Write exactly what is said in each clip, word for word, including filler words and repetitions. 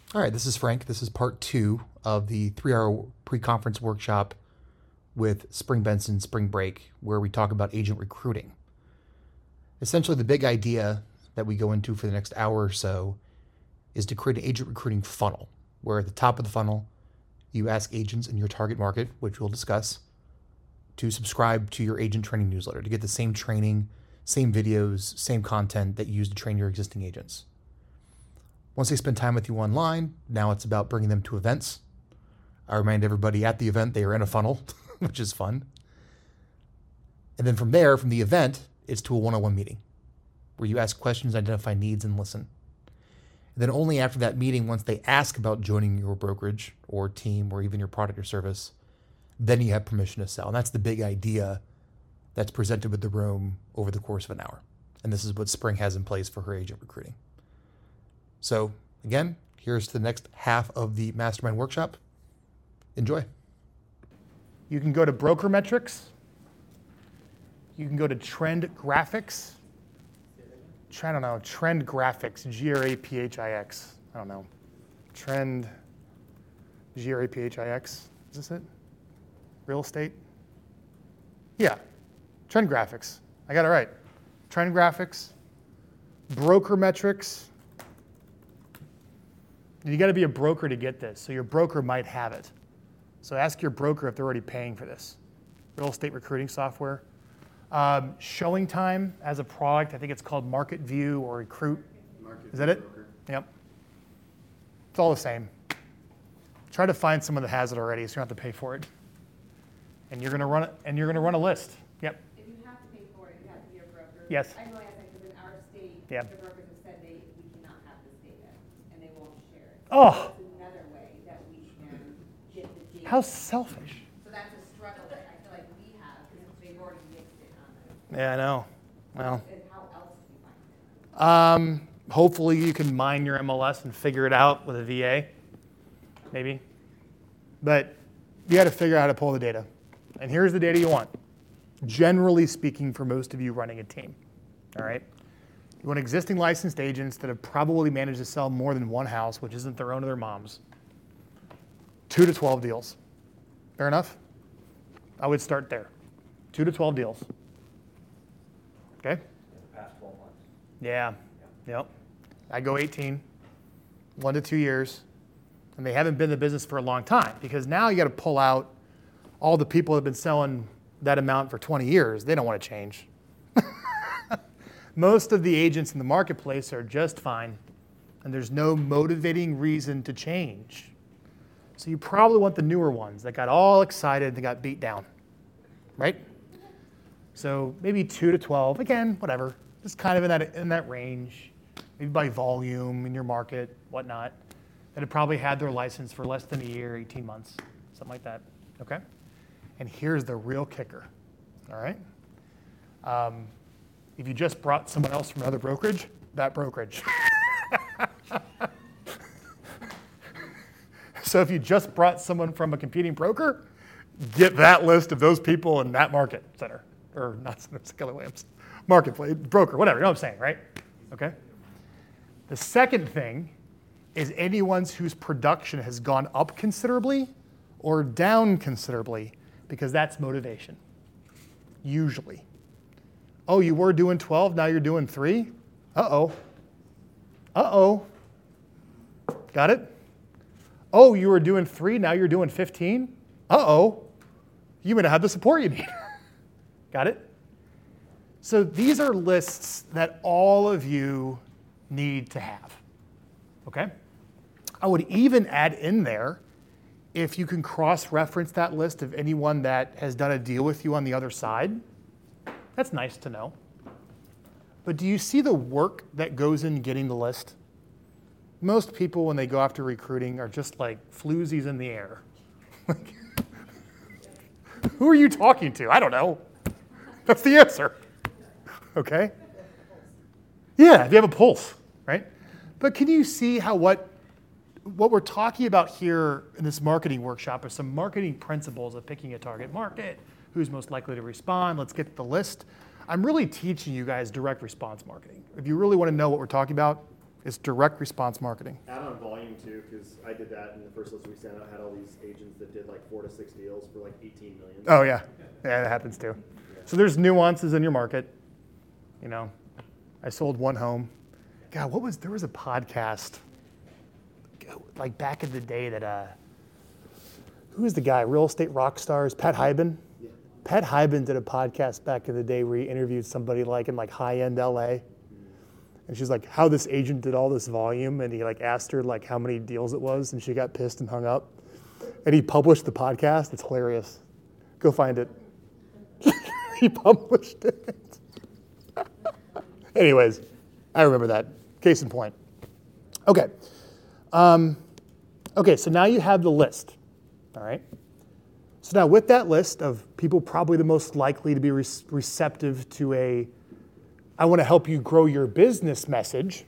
All right, this is Frank. This is part two of the three-hour pre-conference workshop with Spring Benson Spring Break, where we talk about agent recruiting. Essentially, the big idea that we go into for the next hour or so is to create an agent recruiting funnel, where at the top of the funnel, you ask agents in your target market, which we'll discuss, to subscribe to your agent training newsletter to get the same training, same videos, same content that you use to train your existing agents. Once they spend time with you online, now it's about bringing them to events. I remind everybody at the event they are in a funnel, which is fun. And then from there, from the event, it's to a one-on-one meeting where you ask questions, identify needs, and listen. And then only after that meeting, once they ask about joining your brokerage or team or even your product or service, then you have permission to sell. And that's the big idea that's presented with the room over the course of an hour. And this is what Spring has in place for her agent recruiting. So again, here's the next half of the mastermind workshop. Enjoy. You can go to Broker Metrics. You can go to Trend Graphics. I don't know, Trend Graphics, G R A P H I X. I don't know. Trend, G R A P H I X. Is this it? Real estate? Yeah, Trend Graphics. I got it right. Trend Graphics, Broker Metrics. You got to be a broker to get this, so your broker might have it. So ask your broker if they're already paying for this. Real estate recruiting software. Um, Showing Time as a product, I think it's called Market View or Recruit. Market Is that it? Broker. Yep. It's all the same. Try to find someone that has it already, so you don't have to pay for it. And you're going to run it, and you're going to run a list. Yep. If you have to pay for it, you have to be a broker. Yes. I know, as because in our state, yep. the brokers have said they we cannot have this data, and they won't share it. Oh. So that's another way that we can get the data. How selfish. So that's a struggle that I feel like we have because they've already mixed it on us. Yeah, I know. Well. And how else do you find it? Um, hopefully you can mine your M L S and figure it out with a V A, maybe. But you got to figure out how to pull the data. And here's the data you want. Generally speaking, for most of you running a team, all right? You want existing licensed agents that have probably managed to sell more than one house, which isn't their own or their mom's. Two to twelve deals. Fair enough? I would start there. Two to twelve deals. Okay? In the past twelve months. Yeah. Yep. I go eighteen, one to two years, and they haven't been in the business for a long time because now you got to pull out all the people that have been selling that amount for twenty years. They don't want to change. Most of the agents in the marketplace are just fine, and there's no motivating reason to change. So you probably want the newer ones that got all excited and got beat down, right? So maybe two to twelve, again, whatever, just kind of in that in that range, maybe by volume in your market, whatnot, that have probably had their license for less than a year, eighteen months, something like that, okay? And here's the real kicker, all right? Um, if you just brought someone else from another brokerage, that brokerage. So if you just brought someone from a competing broker, get that list of those people in that market center, or not center, it's Keller Williams, marketplace, broker, whatever, you know what I'm saying, right? Okay? The second thing is anyone whose production has gone up considerably or down considerably, because that's motivation, usually. Oh, you were doing twelve, now you're doing three? Uh-oh. Uh-oh. Got it? Oh, you were doing three, now you're doing fifteen? Uh-oh. You may not have the support you need. Got it? So these are lists that all of you need to have, okay? I would even add in there, if you can cross-reference that list of anyone that has done a deal with you on the other side, that's nice to know. But do you see the work that goes in getting the list? Most people, when they go after recruiting, are just like floozies in the air. Who are you talking to? I don't know. That's the answer. Okay? Yeah, if you have a pulse, right? But can you see how what what we're talking about here in this marketing workshop are some marketing principles of picking a target market, who's most likely to respond, let's get the list. I'm really teaching you guys direct response marketing. If you really want to know what we're talking about, It's direct response marketing. Add on volume too, because I did that in the first list we sent out. Had all these agents that did like four to six deals for like eighteen million. Oh yeah, yeah, that happens too. So there's nuances in your market. You know, I sold one home. God, what was there was a podcast like back in the day that uh, who was the guy? Real estate rock stars, Pat Hyben. Yeah. Pat Hyben did a podcast back in the day where he interviewed somebody like in like high end L A. And she's like, how this agent did all this volume, and he like asked her like how many deals it was, and she got pissed and hung up. And he published the podcast. It's hilarious. Go find it. He published it. Anyways, I remember that. Case in point. Okay. Um, okay, so now you have the list. All right. So now with that list of people probably the most likely to be re- receptive to a I want to help you grow your business message,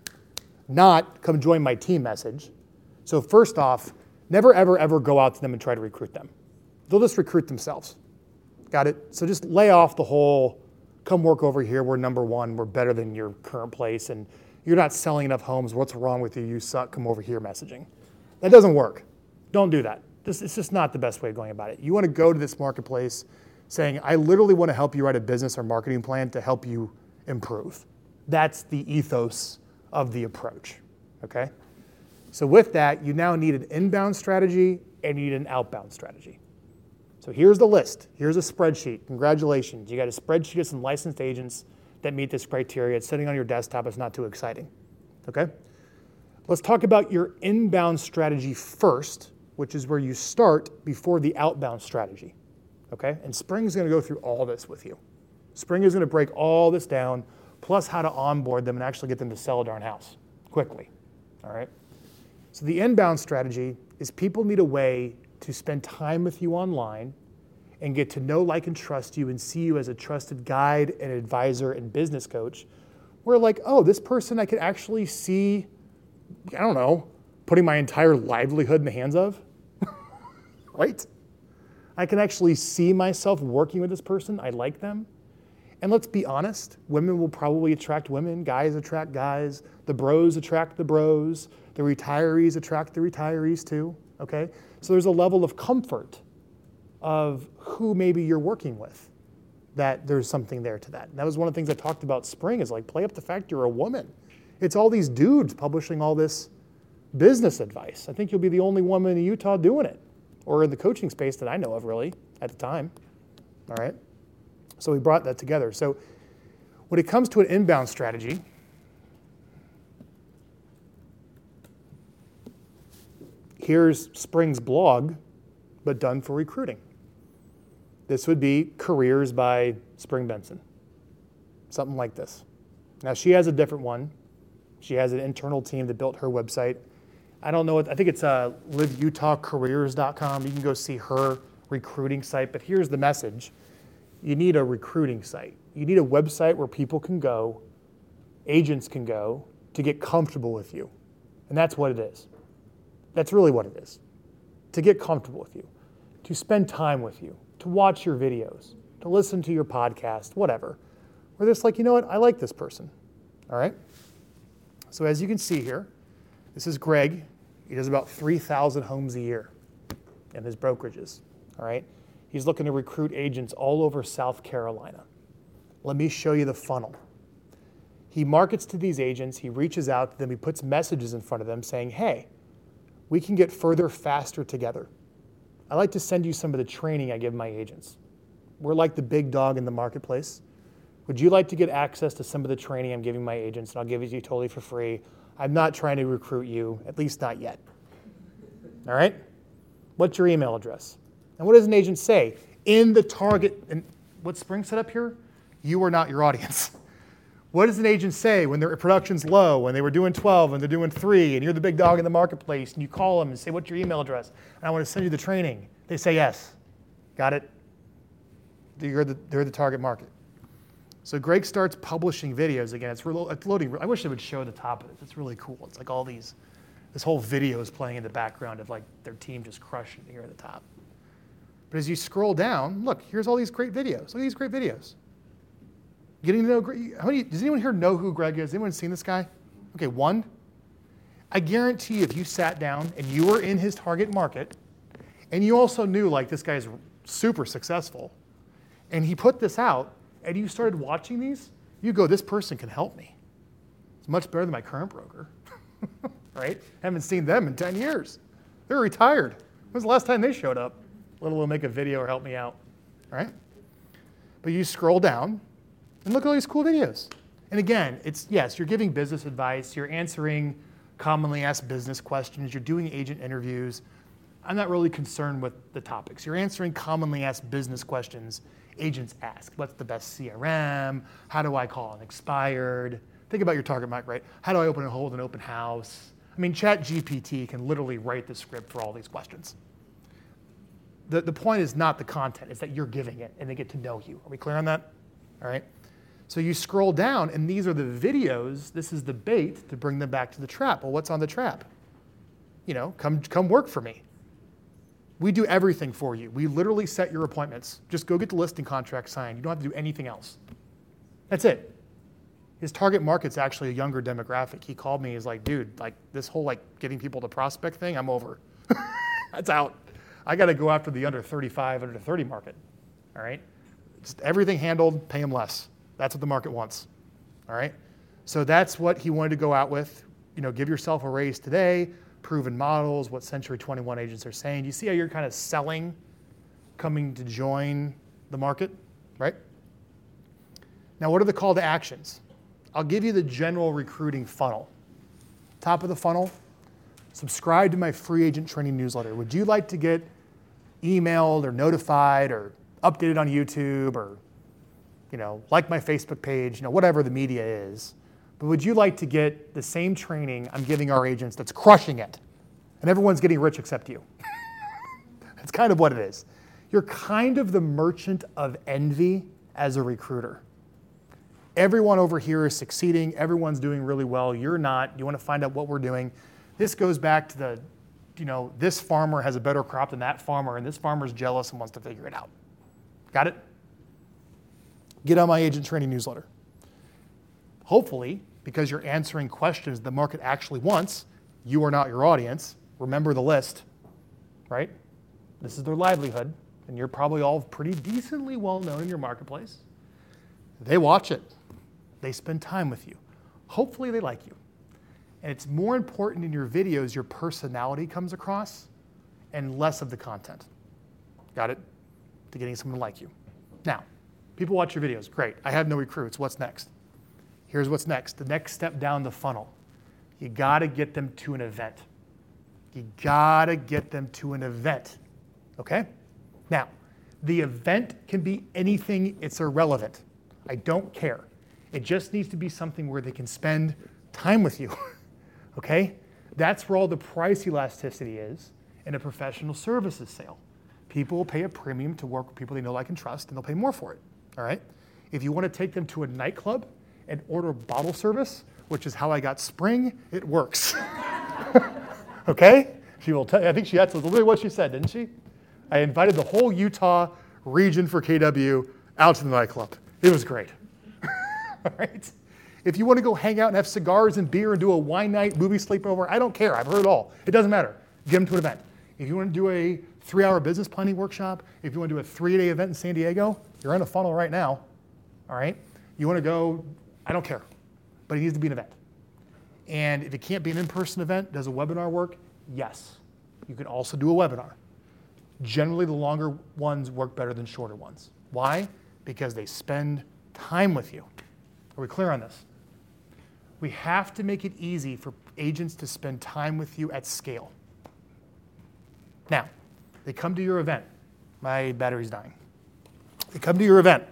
not come join my team message. So first off, never, ever, ever go out to them and try to recruit them. They'll just recruit themselves. Got it? So just lay off the whole, come work over here, we're number one, we're better than your current place, and you're not selling enough homes, what's wrong with you, you suck, come over here messaging. That doesn't work. Don't do that. This, it's just not the best way of going about it. You want to go to this marketplace saying, I literally want to help you write a business or marketing plan to help you improve. That's the ethos of the approach, okay? So with that, you now need an inbound strategy and you need an outbound strategy. So here's the list. Here's a spreadsheet. Congratulations. You got a spreadsheet of some licensed agents that meet this criteria. It's sitting on your desktop. It's not too exciting, okay? Let's talk about your inbound strategy first, which is where you start before the outbound strategy, okay? And Spring's gonna go through all this with you. Spring is going to break all this down, plus how to onboard them and actually get them to sell a darn house quickly, all right? So the inbound strategy is people need a way to spend time with you online and get to know, like, and trust you and see you as a trusted guide and advisor and business coach. Where like, oh, this person I could actually see, I don't know, putting my entire livelihood in the hands of, right? I can actually see myself working with this person. I like them. And let's be honest, women will probably attract women, guys attract guys, the bros attract the bros, the retirees attract the retirees too, okay? So there's a level of comfort of who maybe you're working with, that there's something there to that. And that was one of the things I talked about Spring is like, play up the fact you're a woman. It's all these dudes publishing all this business advice. I think you'll be the only woman in Utah doing it, or in the coaching space that I know of really at the time, all right? So we brought that together. So when it comes to an inbound strategy, here's Spring's blog, but done for recruiting. This would be Careers by Spring Benson, something like this. Now she has a different one. She has an internal team that built her website. I don't know, I think it's uh, live utah careers dot com. You can go see her recruiting site, but here's the message. You need a recruiting site. You need a website where people can go, agents can go, to get comfortable with you. And that's what it is. That's really what it is. To get comfortable with you, to spend time with you, to watch your videos, to listen to your podcast, whatever. Where they're just like, you know what, I like this person, all right? So as you can see here, this is Greg. He does about three thousand homes a year in his brokerages, all right? He's looking to recruit agents all over South Carolina. Let me show you the funnel. He markets to these agents, he reaches out to them, he puts messages in front of them saying, hey, we can get further faster together. I like to send you some of the training I give my agents. We're like the big dog in the marketplace. Would you like to get access to some of the training I'm giving my agents, and I'll give it to you totally for free. I'm not trying to recruit you, at least not yet. All right? What's your email address? And what does an agent say? In the target, and what Spring set up here? You are not your audience. What does an agent say when their production's low, when they were doing twelve and they're doing three, and you're the big dog in the marketplace, and you call them and say, what's your email address? And I want to send you the training. They say yes. Got it? You're the, they're the target market. So Greg starts publishing videos again. It's, real, it's loading. I wish it would show the top of it. It's really cool. It's like all these, this whole video is playing in the background of like their team just crushing here at the top. But as you scroll down, look, here's all these great videos. Look at these great videos. Getting to know Greg. How many, does anyone here know who Greg is? Has anyone seen this guy? Okay, one. I guarantee you if you sat down and you were in his target market, and you also knew like this guy's super successful, and he put this out, and you started watching these, you go, this person can help me. It's much better than my current broker, right? Haven't seen them in ten years. They're retired. When was the last time they showed up? Let alone make a video or help me out, right? But you scroll down and look at all these cool videos. And again, it's, yes, you're giving business advice, you're answering commonly asked business questions, you're doing agent interviews. I'm not really concerned with the topics. You're answering commonly asked business questions agents ask. What's the best C R M? How do I call an expired? Think about your target market, right? How do I open and hold an open house? I mean, ChatGPT can literally write the script for all these questions. The, the point is not the content, it's that you're giving it and they get to know you. Are we clear on that? All right. So you scroll down and these are the videos. This is the bait to bring them back to the trap. Well, what's on the trap? You know, come, come work for me. We do everything for you. We literally set your appointments. Just go get the listing contract signed. You don't have to do anything else. That's it. His target market's actually a younger demographic. He called me, he's like, dude, like this whole like getting people to prospect thing, I'm over. That's out. I got to go after the under thirty-five, under thirty market, all right? Just everything handled, pay him less. That's what the market wants, all right? So that's what he wanted to go out with. You know, give yourself a raise today, proven models, what Century twenty-one agents are saying. You see how you're kind of selling, coming to join the market, right? Now, what are the call to actions? I'll give you the general recruiting funnel. Top of the funnel, subscribe to my free agent training newsletter. Would you like to get emailed or notified or updated on YouTube or, you know, like my Facebook page, you know, whatever the media is. But would you like to get the same training I'm giving our agents that's crushing it? And everyone's getting rich except you. That's kind of what it is. You're kind of the merchant of envy as a recruiter. Everyone over here is succeeding. Everyone's doing really well. You're not. You want to find out what we're doing. This goes back to the, you know, this farmer has a better crop than that farmer, and this farmer's jealous and wants to figure it out. Got it? Get on my agent training newsletter. Hopefully, because you're answering questions the market actually wants, you are not your audience. Remember the list, right? This is their livelihood, and you're probably all pretty decently well known in your marketplace. They watch it. They spend time with you. Hopefully they like you. And it's more important in your videos your personality comes across and less of the content. Got it? To getting someone to like you. Now, people watch your videos. Great. I have no recruits. What's next? Here's what's next. The next step down the funnel. You got to get them to an event. You got to get them to an event. Okay? Now, the event can be anything. It's irrelevant. I don't care. It just needs to be something where they can spend time with you. Okay? That's where all the price elasticity is in a professional services sale. People will pay a premium to work with people they know, like, and trust, and they'll pay more for it. All right? If you want to take them to a nightclub and order bottle service, which is how I got Spring, it works. Okay? She will tell you, I think she that's literally what she said, didn't she? I invited the whole Utah region for K W out to the nightclub. It was great. All right? If you want to go hang out and have cigars and beer and do a wine night, movie sleepover, I don't care. I've heard it all. It doesn't matter. Get them to an event. If you want to do a three-hour business planning workshop, if you want to do a three-day event in San Diego, you're in a funnel right now. All right? You want to go, I don't care. But it needs to be an event. And if it can't be an in-person event, does a webinar work? Yes. You can also do a webinar. Generally, the longer ones work better than shorter ones. Why? Because they spend time with you. Are we clear on this? We have to make it easy for agents to spend time with you at scale. Now, they come to your event. My battery's dying. They come to your event.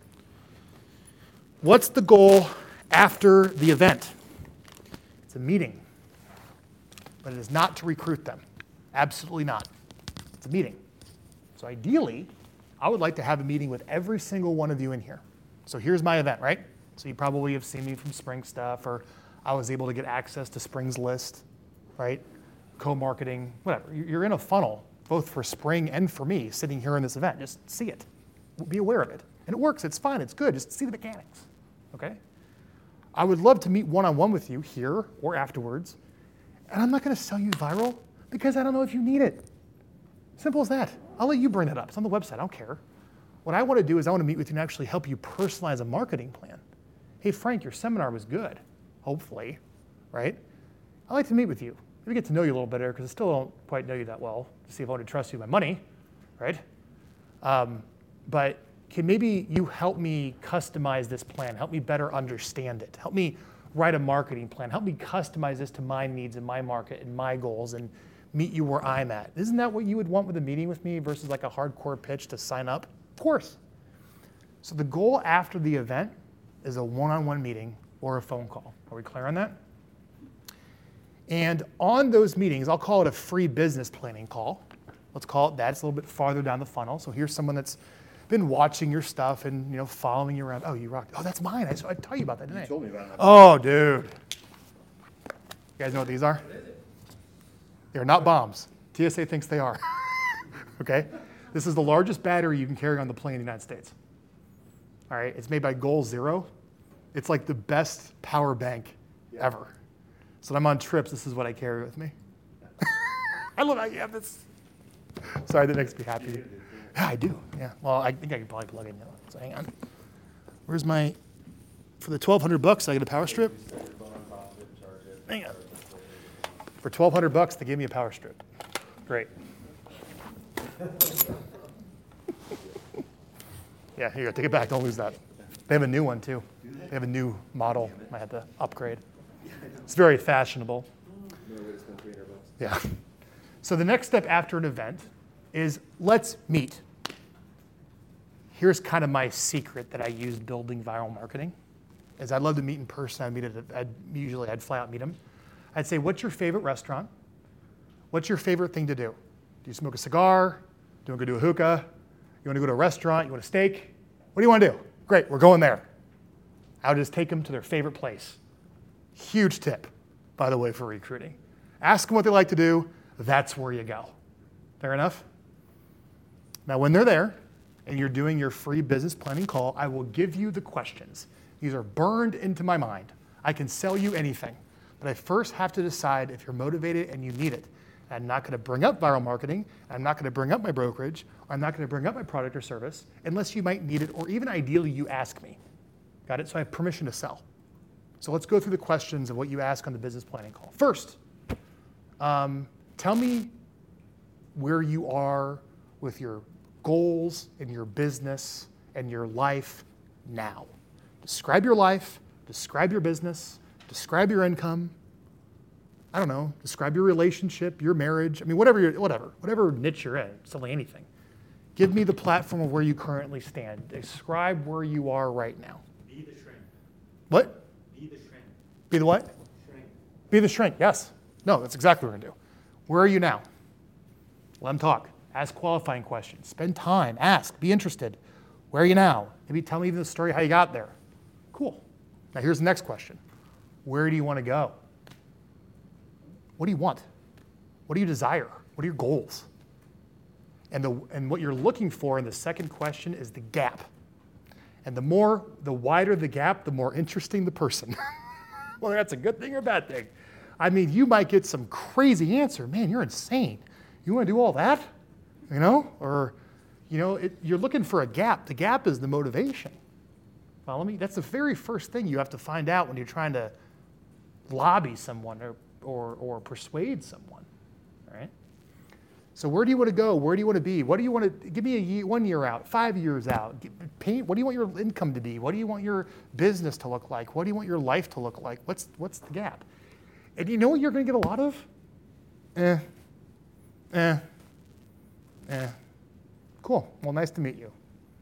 What's the goal after the event? It's a meeting. But it is not to recruit them. Absolutely not. It's a meeting. So ideally, I would like to have a meeting with every single one of you in here. So here's my event, right? So you probably have seen me from Spring stuff, or I was able to get access to Spring's list, right? Co-marketing, whatever. You're in a funnel, both for Spring and for me, sitting here in this event. Just see it. Be aware of it. And it works. It's fine. It's good. Just see the mechanics, okay? I would love to meet one-on-one with you here or afterwards And I'm not going to sell you viral because I don't know if you need it. Simple as that. I'll let you bring it up. It's on the website. I don't care. What I want to do is I want to meet with you and actually help you personalize a marketing plan. Hey, Frank, your seminar was good, hopefully, right? I'd like to meet with you. Maybe get to know you a little better because I still don't quite know you that well to see if I want to trust you with my money, right? Um, but can maybe you help me customize this plan, help me better understand it, help me write a marketing plan, help me customize this to my needs and my market and my goals and meet you where I'm at. Isn't that what you would want with a meeting with me versus like a hardcore pitch to sign up? Of course. So the goal after the event is a one-on-one meeting or a phone call. Are we clear on that? And on those meetings, I'll call it a free business planning call. Let's call it that. It's a little bit farther down the funnel. So here's someone that's been watching your stuff and you know following you around. Oh, you rocked. Oh, that's mine. I, I tell you about that, didn't I? You told me about it. Oh, dude. You guys know what these are? What is it? They're not bombs. T S A thinks they are. Okay? This is the largest battery you can carry on the plane in the United States. All right? It's made by Goal Zero. It's like the best power bank Yeah. ever. So when I'm on trips, this is what I carry with me. I love how you have this. Sorry, that makes me happy. Yeah, I do. Yeah. Well, I think I can probably plug in now. So hang on. Where's my, for the twelve hundred bucks, I get a power strip? Hang on. For twelve hundred bucks, they gave me a power strip. Great. Yeah, here you go. Take it back. Don't lose that. They have a new one, too. They have a new model. I had to upgrade. It's very fashionable. No way to spend three hundred bucks. Yeah. So the next step after an event is let's meet. Here's kind of my secret that I use building viral marketing. Is I'd love to meet in person. I'd meet at a, I'd usually I'd fly out meet them. I'd say, what's your favorite restaurant? What's your favorite thing to do? Do you smoke a cigar? Do you want to go do a hookah? You want to go to a restaurant? You want a steak? What do you want to do? Great, we're going there. I would just take them to their favorite place. Huge tip, by the way, for recruiting. Ask them what they like to do. That's where you go. Fair enough? Now, when they're there and you're doing your free business planning call, I will give you the questions. These are burned into my mind. I can sell you anything, but I first have to decide if you're motivated and you need it. I'm not going to bring up viral marketing. I'm not going to bring up my brokerage. Or I'm not going to bring up my product or service unless you might need it, or even ideally you ask me. Got it? So I have permission to sell. So let's go through the questions of what you ask on the business planning call. First, um, tell me where you are with your goals in your business and your life now. Describe your life, describe your business, describe your income. I don't know, describe your relationship, your marriage. I mean, whatever, you're, whatever, whatever niche you're in, simply anything. Give me the platform of where you currently stand. Describe where you are right now. Be the shrink. What? Be the shrink. Be the what? Shrink. Be the shrink, yes. No, that's exactly what we're going to do. Where are you now? Let them talk. Ask qualifying questions. Spend time. Ask. Be interested. Where are you now? Maybe tell me even the story how you got there. Cool. Now here's the next question. Where do you want to go? What do you want? What do you desire? What are your goals? And, the, and what you're looking for in the second question is the gap. And the more, the wider the gap, the more interesting the person. Whether that's a good thing or a bad thing. I mean, you might get some crazy answer. Man, you're insane. You want to do all that? You know? Or, you know, it, you're looking for a gap. The gap is the motivation. Follow me? That's the very first thing you have to find out when you're trying to lobby someone or, or, or persuade someone. All right? So where do you want to go? Where do you want to be? What do you want to, give me a year, one year out, five years out. Paint, what do you want your income to be? What do you want your business to look like? What do you want your life to look like? What's, what's the gap? And you know what you're going to get a lot of? Eh, eh, eh. Cool. Well, nice to meet you.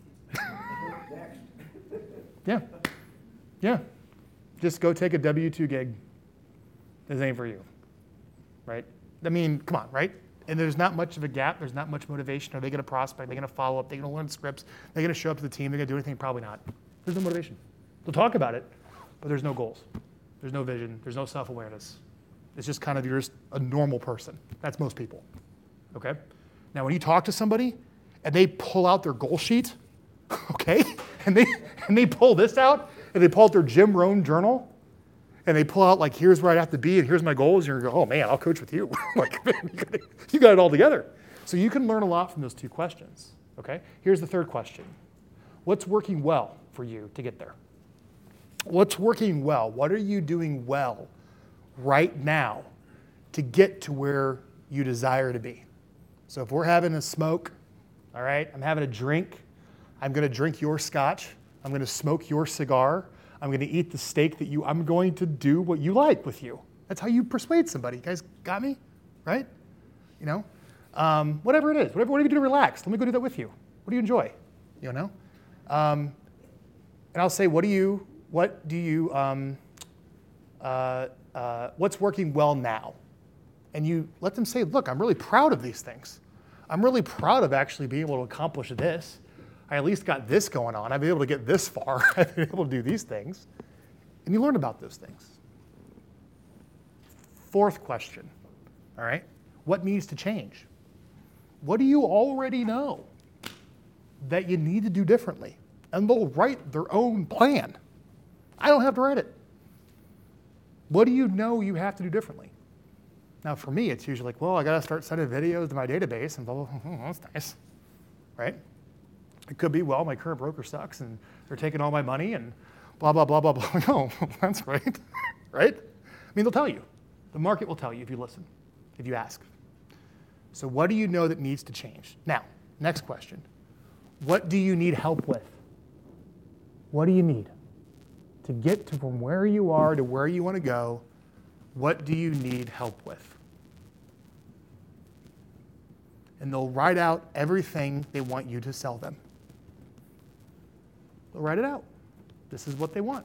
Yeah. Yeah. Just go take a W two gig. This ain't for you. Right? I mean, come on, right? And there's not much of a gap. There's not much motivation. Are they going to prospect? Are they going to follow up? Are they going to learn scripts? Are they going to show up to the team? They're going to do anything? Probably not. There's no motivation. They'll talk about it, but there's no goals. There's no vision. There's no self-awareness. It's just kind of you're just a normal person. That's most people. Okay? Now, when you talk to somebody and they pull out their goal sheet, okay, and they and they pull this out and they pull out their Jim Rohn journal and they pull out like, here's where I have to be, and here's my goals, and you're going, oh man, I'll coach with you. Like, man, you got it all together. So you can learn a lot from those two questions, okay? Here's the third question. What's working well for you to get there? What's working well? What are you doing well right now to get to where you desire to be? So if we're having a smoke, all right, I'm having a drink, I'm gonna drink your scotch, I'm gonna smoke your cigar, I'm gonna eat the steak that you, I'm going to do what you like with you. That's how you persuade somebody. You guys got me, right? You know, um, whatever it is, whatever, whatever you do to relax, let me go do that with you. What do you enjoy, you know? Um, and I'll say, what do you, what do you, um, uh, uh, what's working well now? And you let them say, look, I'm really proud of these things. I'm really proud of actually being able to accomplish this. I at least got this going on. I've been able to get this far. I've been able to do these things. And you learn about those things. Fourth question, all right? What needs to change? What do you already know that you need to do differently? And they'll write their own plan. I don't have to write it. What do you know you have to do differently? Now for me, it's usually like, well, I gotta start sending videos to my database and blah, blah, blah. Oh, that's nice, right? It could be, well, my current broker sucks and they're taking all my money and blah, blah, blah, blah, blah. No, that's right, right? I mean, they'll tell you. The market will tell you if you listen, if you ask. So what do you know that needs to change? Now, next question. What do you need help with? What do you need to get to from where you are to where you want to go? What do you need help with? And they'll write out everything they want you to sell them. They'll write it out. This is what they want.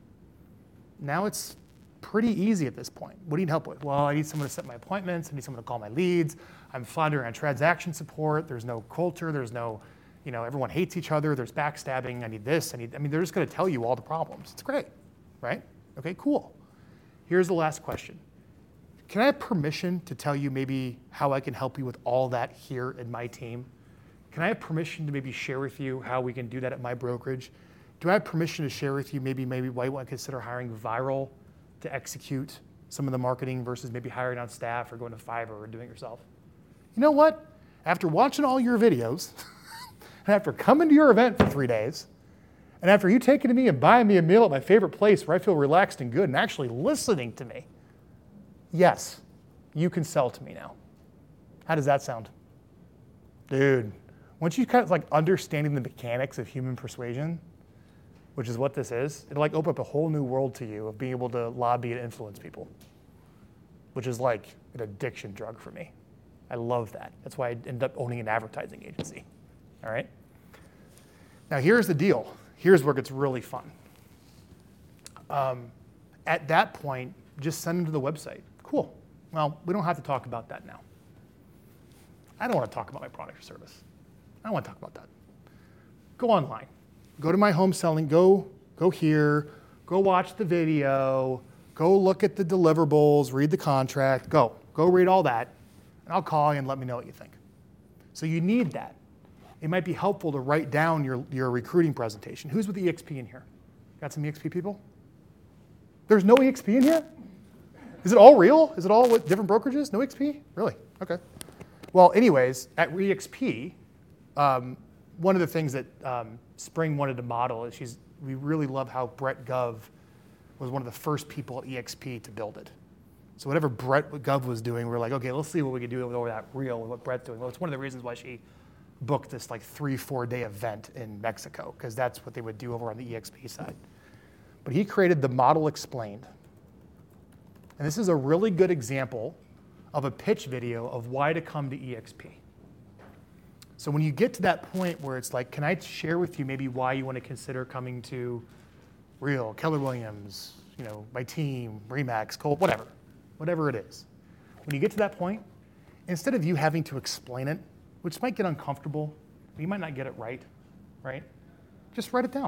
Now it's pretty easy at this point. What do you need help with? Well, I need someone to set my appointments. I need someone to call my leads. I'm floundering on transaction support. There's no culture. There's no, you know, everyone hates each other. There's backstabbing. I need this. I need, I mean, they're just going to tell you all the problems. It's great, right? Okay, cool. Here's the last question. Can I have permission to tell you maybe how I can help you with all that here in my team? Can I have permission to maybe share with you how we can do that at my brokerage? Do I have permission to share with you maybe maybe why you want to consider hiring Viral to execute some of the marketing versus maybe hiring on staff or going to Fiverr or doing it yourself? You know what? After watching all your videos, and after coming to your event for three days, and after you taking to me and buying me a meal at my favorite place where I feel relaxed and good and actually listening to me, yes, you can sell to me now. How does that sound? Dude, once you kind of like understanding the mechanics of human persuasion, which is what this is, it'll like open up a whole new world to you of being able to lobby and influence people, which is like an addiction drug for me. I love that. That's why I ended up owning an advertising agency, all right? Now here's the deal. Here's where it gets really fun. Um, at that point, just send them to the website. Cool. Well, we don't have to talk about that now. I don't want to talk about my product or service. I don't want to talk about that. Go online. Go to my home selling. Go, go here. Go watch the video. Go look at the deliverables. Read the contract. Go. Go read all that. And I'll call you and let me know what you think. So you need that. It might be helpful to write down your, your recruiting presentation. Who's with E X P in here? Got some E X P people? There's no E X P in here? Is it all real? Is it all with different brokerages? No E X P? Really? Okay. Well, anyways, at E X P, um, one of the things that um, Spring wanted to model is she's, we really love how Brett Gov was one of the first people at E X P to build it. So whatever Brett Gov was doing, we were like, okay, let's see what we can do over that real with what Brett's doing. Well, it's one of the reasons why she booked this like three, four day event in Mexico, because that's what they would do over on the E X P side. But he created the Model Explained. And this is a really good example of a pitch video of why to come to E X P. So when you get to that point where it's like, can I share with you maybe why you want to consider coming to Real, Keller Williams, you know, my team, Remax, Colt, whatever, whatever it is. When you get to that point, instead of you having to explain it, which might get uncomfortable, you might not get it right, right? Just write it down.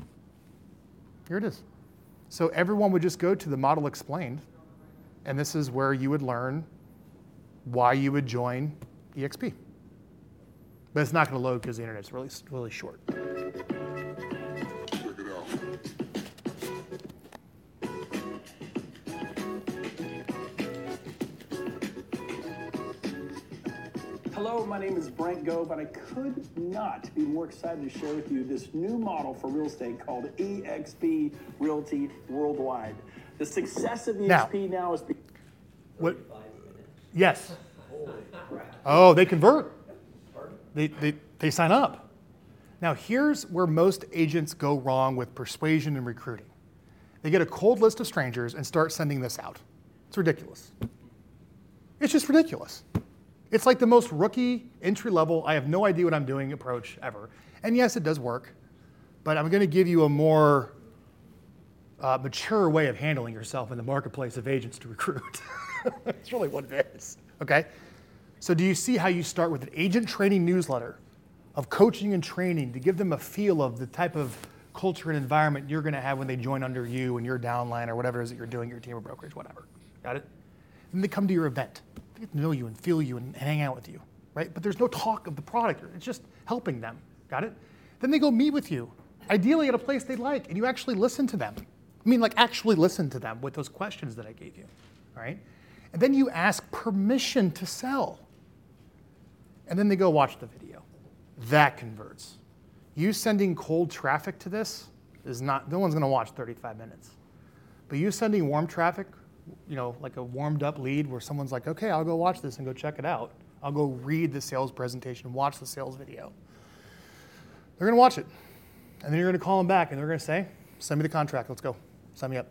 Here it is. So everyone would just go to the Model Explained, and this is where you would learn why you would join E X P. But it's not going to load because the internet's really, really short. Check it out. Hello, my name is Brent Gove, and I could not be more excited to share with you this new model for real estate called E X P Realty Worldwide. The success of E X P now, now is... Be- what? Yes. Oh, they convert. They, they, they sign up. Now, here's where most agents go wrong with persuasion and recruiting. They get a cold list of strangers and start sending this out. It's ridiculous. It's just ridiculous. It's like the most rookie, entry-level, I have no idea what I'm doing approach ever. And yes, it does work, but I'm going to give you a more uh, mature way of handling yourself in the marketplace of agents to recruit. That's really what it is, okay? So do you see how you start with an agent training newsletter of coaching and training to give them a feel of the type of culture and environment you're going to have when they join under you and your downline or whatever it is that you're doing, your team of brokerage, whatever. Got it? Then they come to your event. They get to know you and feel you and hang out with you, right? But there's no talk of the product. It's just helping them. Got it? Then they go meet with you, ideally at a place they like, and you actually listen to them. I mean, like actually listen to them with those questions that I gave you, all right? And then you ask permission to sell. And then they go watch the video. That converts. You sending cold traffic to this is not, no one's gonna watch thirty-five minutes. But you sending warm traffic, you know, like a warmed up lead where someone's like, okay, I'll go watch this and go check it out. I'll go read the sales presentation, watch the sales video. They're gonna watch it. And then you're gonna call them back and they're gonna say, send me the contract, let's go, sign me up.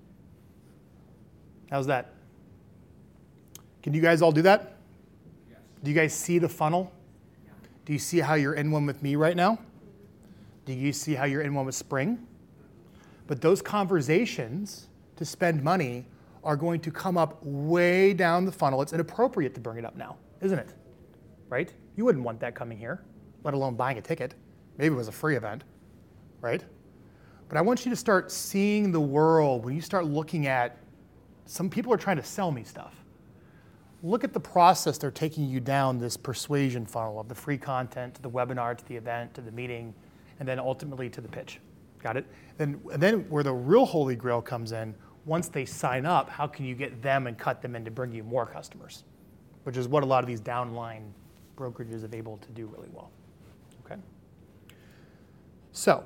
How's that? Can you guys all do that? Yes. Do you guys see the funnel? Yeah. Do you see how you're in one with me right now? Do you see how you're in one with Spring? But those conversations to spend money are going to come up way down the funnel. It's inappropriate to bring it up now, isn't it? Right? You wouldn't want that coming here, let alone buying a ticket. Maybe it was a free event, right? But I want you to start seeing the world when you start looking at, some people are trying to sell me stuff. Look at the process they're taking you down this persuasion funnel of the free content to the webinar, to the event, to the meeting, and then ultimately to the pitch. Got it? Then, and then where the real holy grail comes in, once they sign up, how can you get them and cut them in to bring you more customers? Which is what a lot of these downline brokerages are able to do really well. Okay? So,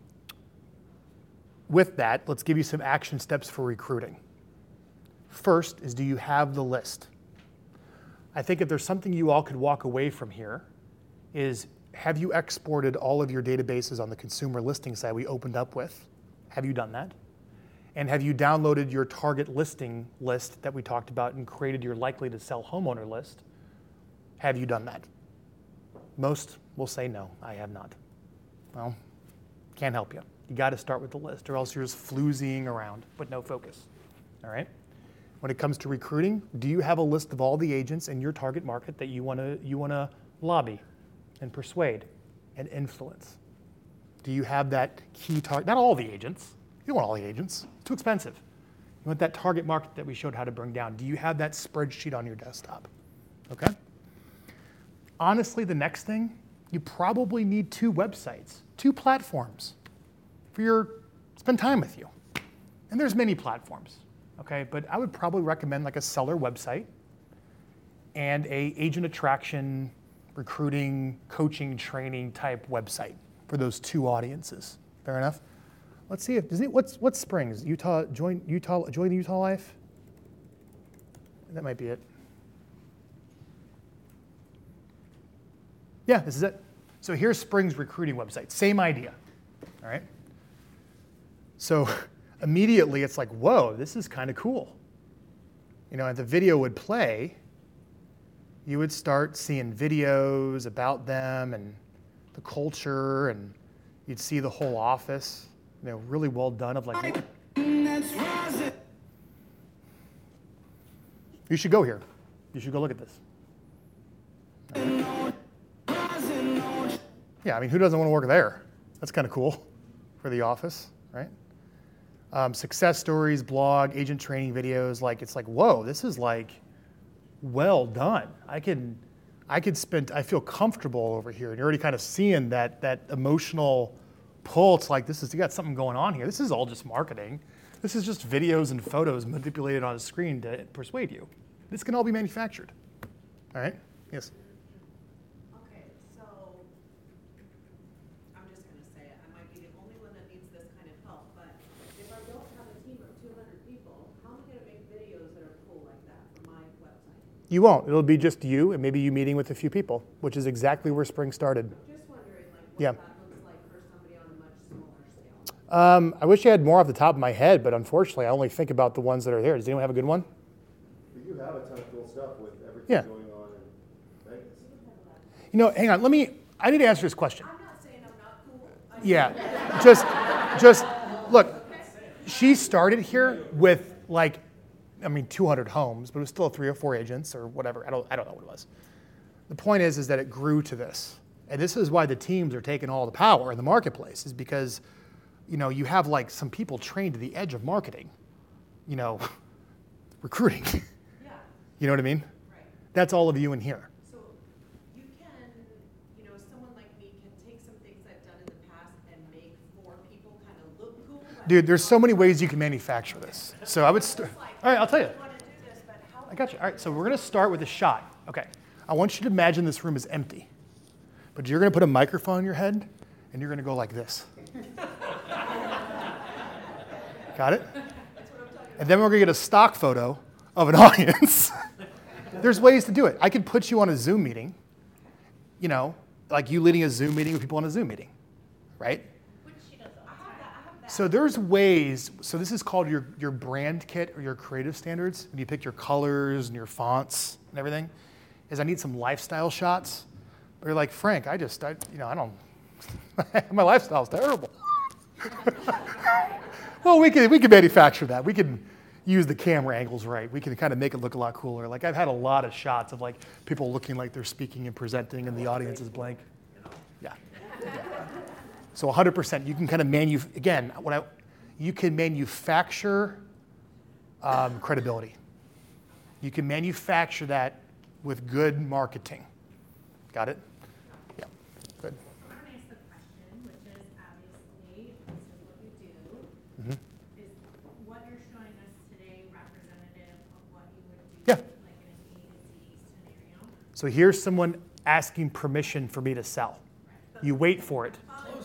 with that, let's give you some action steps for recruiting. First is, do you have the list? I think if there's something you all could walk away from here is, have you exported all of your databases on the consumer listing site we opened up with? Have you done that? And have you downloaded your target listing list that we talked about and created your likely to sell homeowner list? Have you done that? Most will say no, I have not. Well, can't help you. You got to start with the list or else you're just floozying around with no focus, all right? When it comes to recruiting, do you have a list of all the agents in your target market that you want to you want to lobby and persuade and influence? Do you have that key target? Not all the agents. You don't want all the agents. It's too expensive. You want that target market that we showed how to bring down. Do you have that spreadsheet on your desktop? Okay? Honestly, the next thing, you probably need two websites, two platforms for your, spend time with you. And there's many platforms. Okay, but I would probably recommend like a seller website and a agent attraction, recruiting, coaching, training type website for those two audiences. Fair enough? Let's see if, does it, what's, what's Springs? Utah, join Utah, join the Utah Life? That might be it. Yeah, this is it. So here's Springs recruiting website, same idea, all right? So immediately it's like, whoa, this is kind of cool. You know, and the video would play, you would start seeing videos about them and the culture, and you'd see the whole office, you know, really well done of like, you should go here. You should go look at this. Right. Yeah, I mean, who doesn't want to work there? That's kind of cool for the office, right? Um, success stories, blog, agent training videos, like it's like, whoa, this is like well done. I can, I could spend, I feel comfortable over here. And you're already kind of seeing that that emotional pull. It's like, this is, you got something going on here. This is all just marketing. This is just videos and photos manipulated on a screen to persuade you. This can all be manufactured. All right? Yes? You won't. It'll be just you and maybe you meeting with a few people, which is exactly where Spring started. Just wondering, like, what Yeah. that looks like for somebody on a much smaller scale. Um, I wish I had more off the top of my head, but unfortunately, I only think about the ones that are there. Does anyone have a good one? We do have a ton of cool stuff with everything Yeah. going on in Vegas. You know, hang on. Let me. I need to answer this question. I'm not saying I'm not cool. I Yeah, just, just look. She started here with like, I mean, two hundred homes, but it was still three or four agents or whatever. I don't, I don't know what it was. The point is, is that it grew to this, and this is why the teams are taking all the power in the marketplace, is because, you know, you have like some people trained to the edge of marketing, you know, recruiting. Yeah, You know what I mean? right. That's all of you in here. So you can, you know, someone like me can take some things I've done in the past and make four people kind of look cool. but Dude, there's so many ways you can manufacture this. So I would start. it's like, All right, I'll tell you. I want to do this, but how? I got you. All right, so we're going to start with a shot. Okay. I want you to imagine this room is empty, but you're going to put a microphone in your head, and you're going to go like this. Got it? And then we're going to get a stock photo of an audience. There's ways to do it. I could put you on a Zoom meeting, you know, like you leading a Zoom meeting with people on a Zoom meeting, right? Which she does all the time. I have that. So there's ways, so this is called your, your brand kit or your creative standards. When you pick your colors and your fonts and everything, is I need some lifestyle shots. But you're like, Frank, I just, I, you know, I don't, my lifestyle's terrible. Well, we can, we can manufacture that. We can use the camera angles right. We can kind of make it look a lot cooler. Like I've had a lot of shots of like people looking like they're speaking and presenting and the audience is blank. Yeah. yeah. So one hundred percent, you can kind of manu, again, what I, you can manufacture um, credibility. You can manufacture that with good marketing. Got it? Yeah, good. I want to ask the question, which is obviously, this is what you do. Mhm. Is what you're showing us today representative of what you would do, Yeah. like in an A to Z scenario? So here's someone asking permission for me to sell. You wait for it.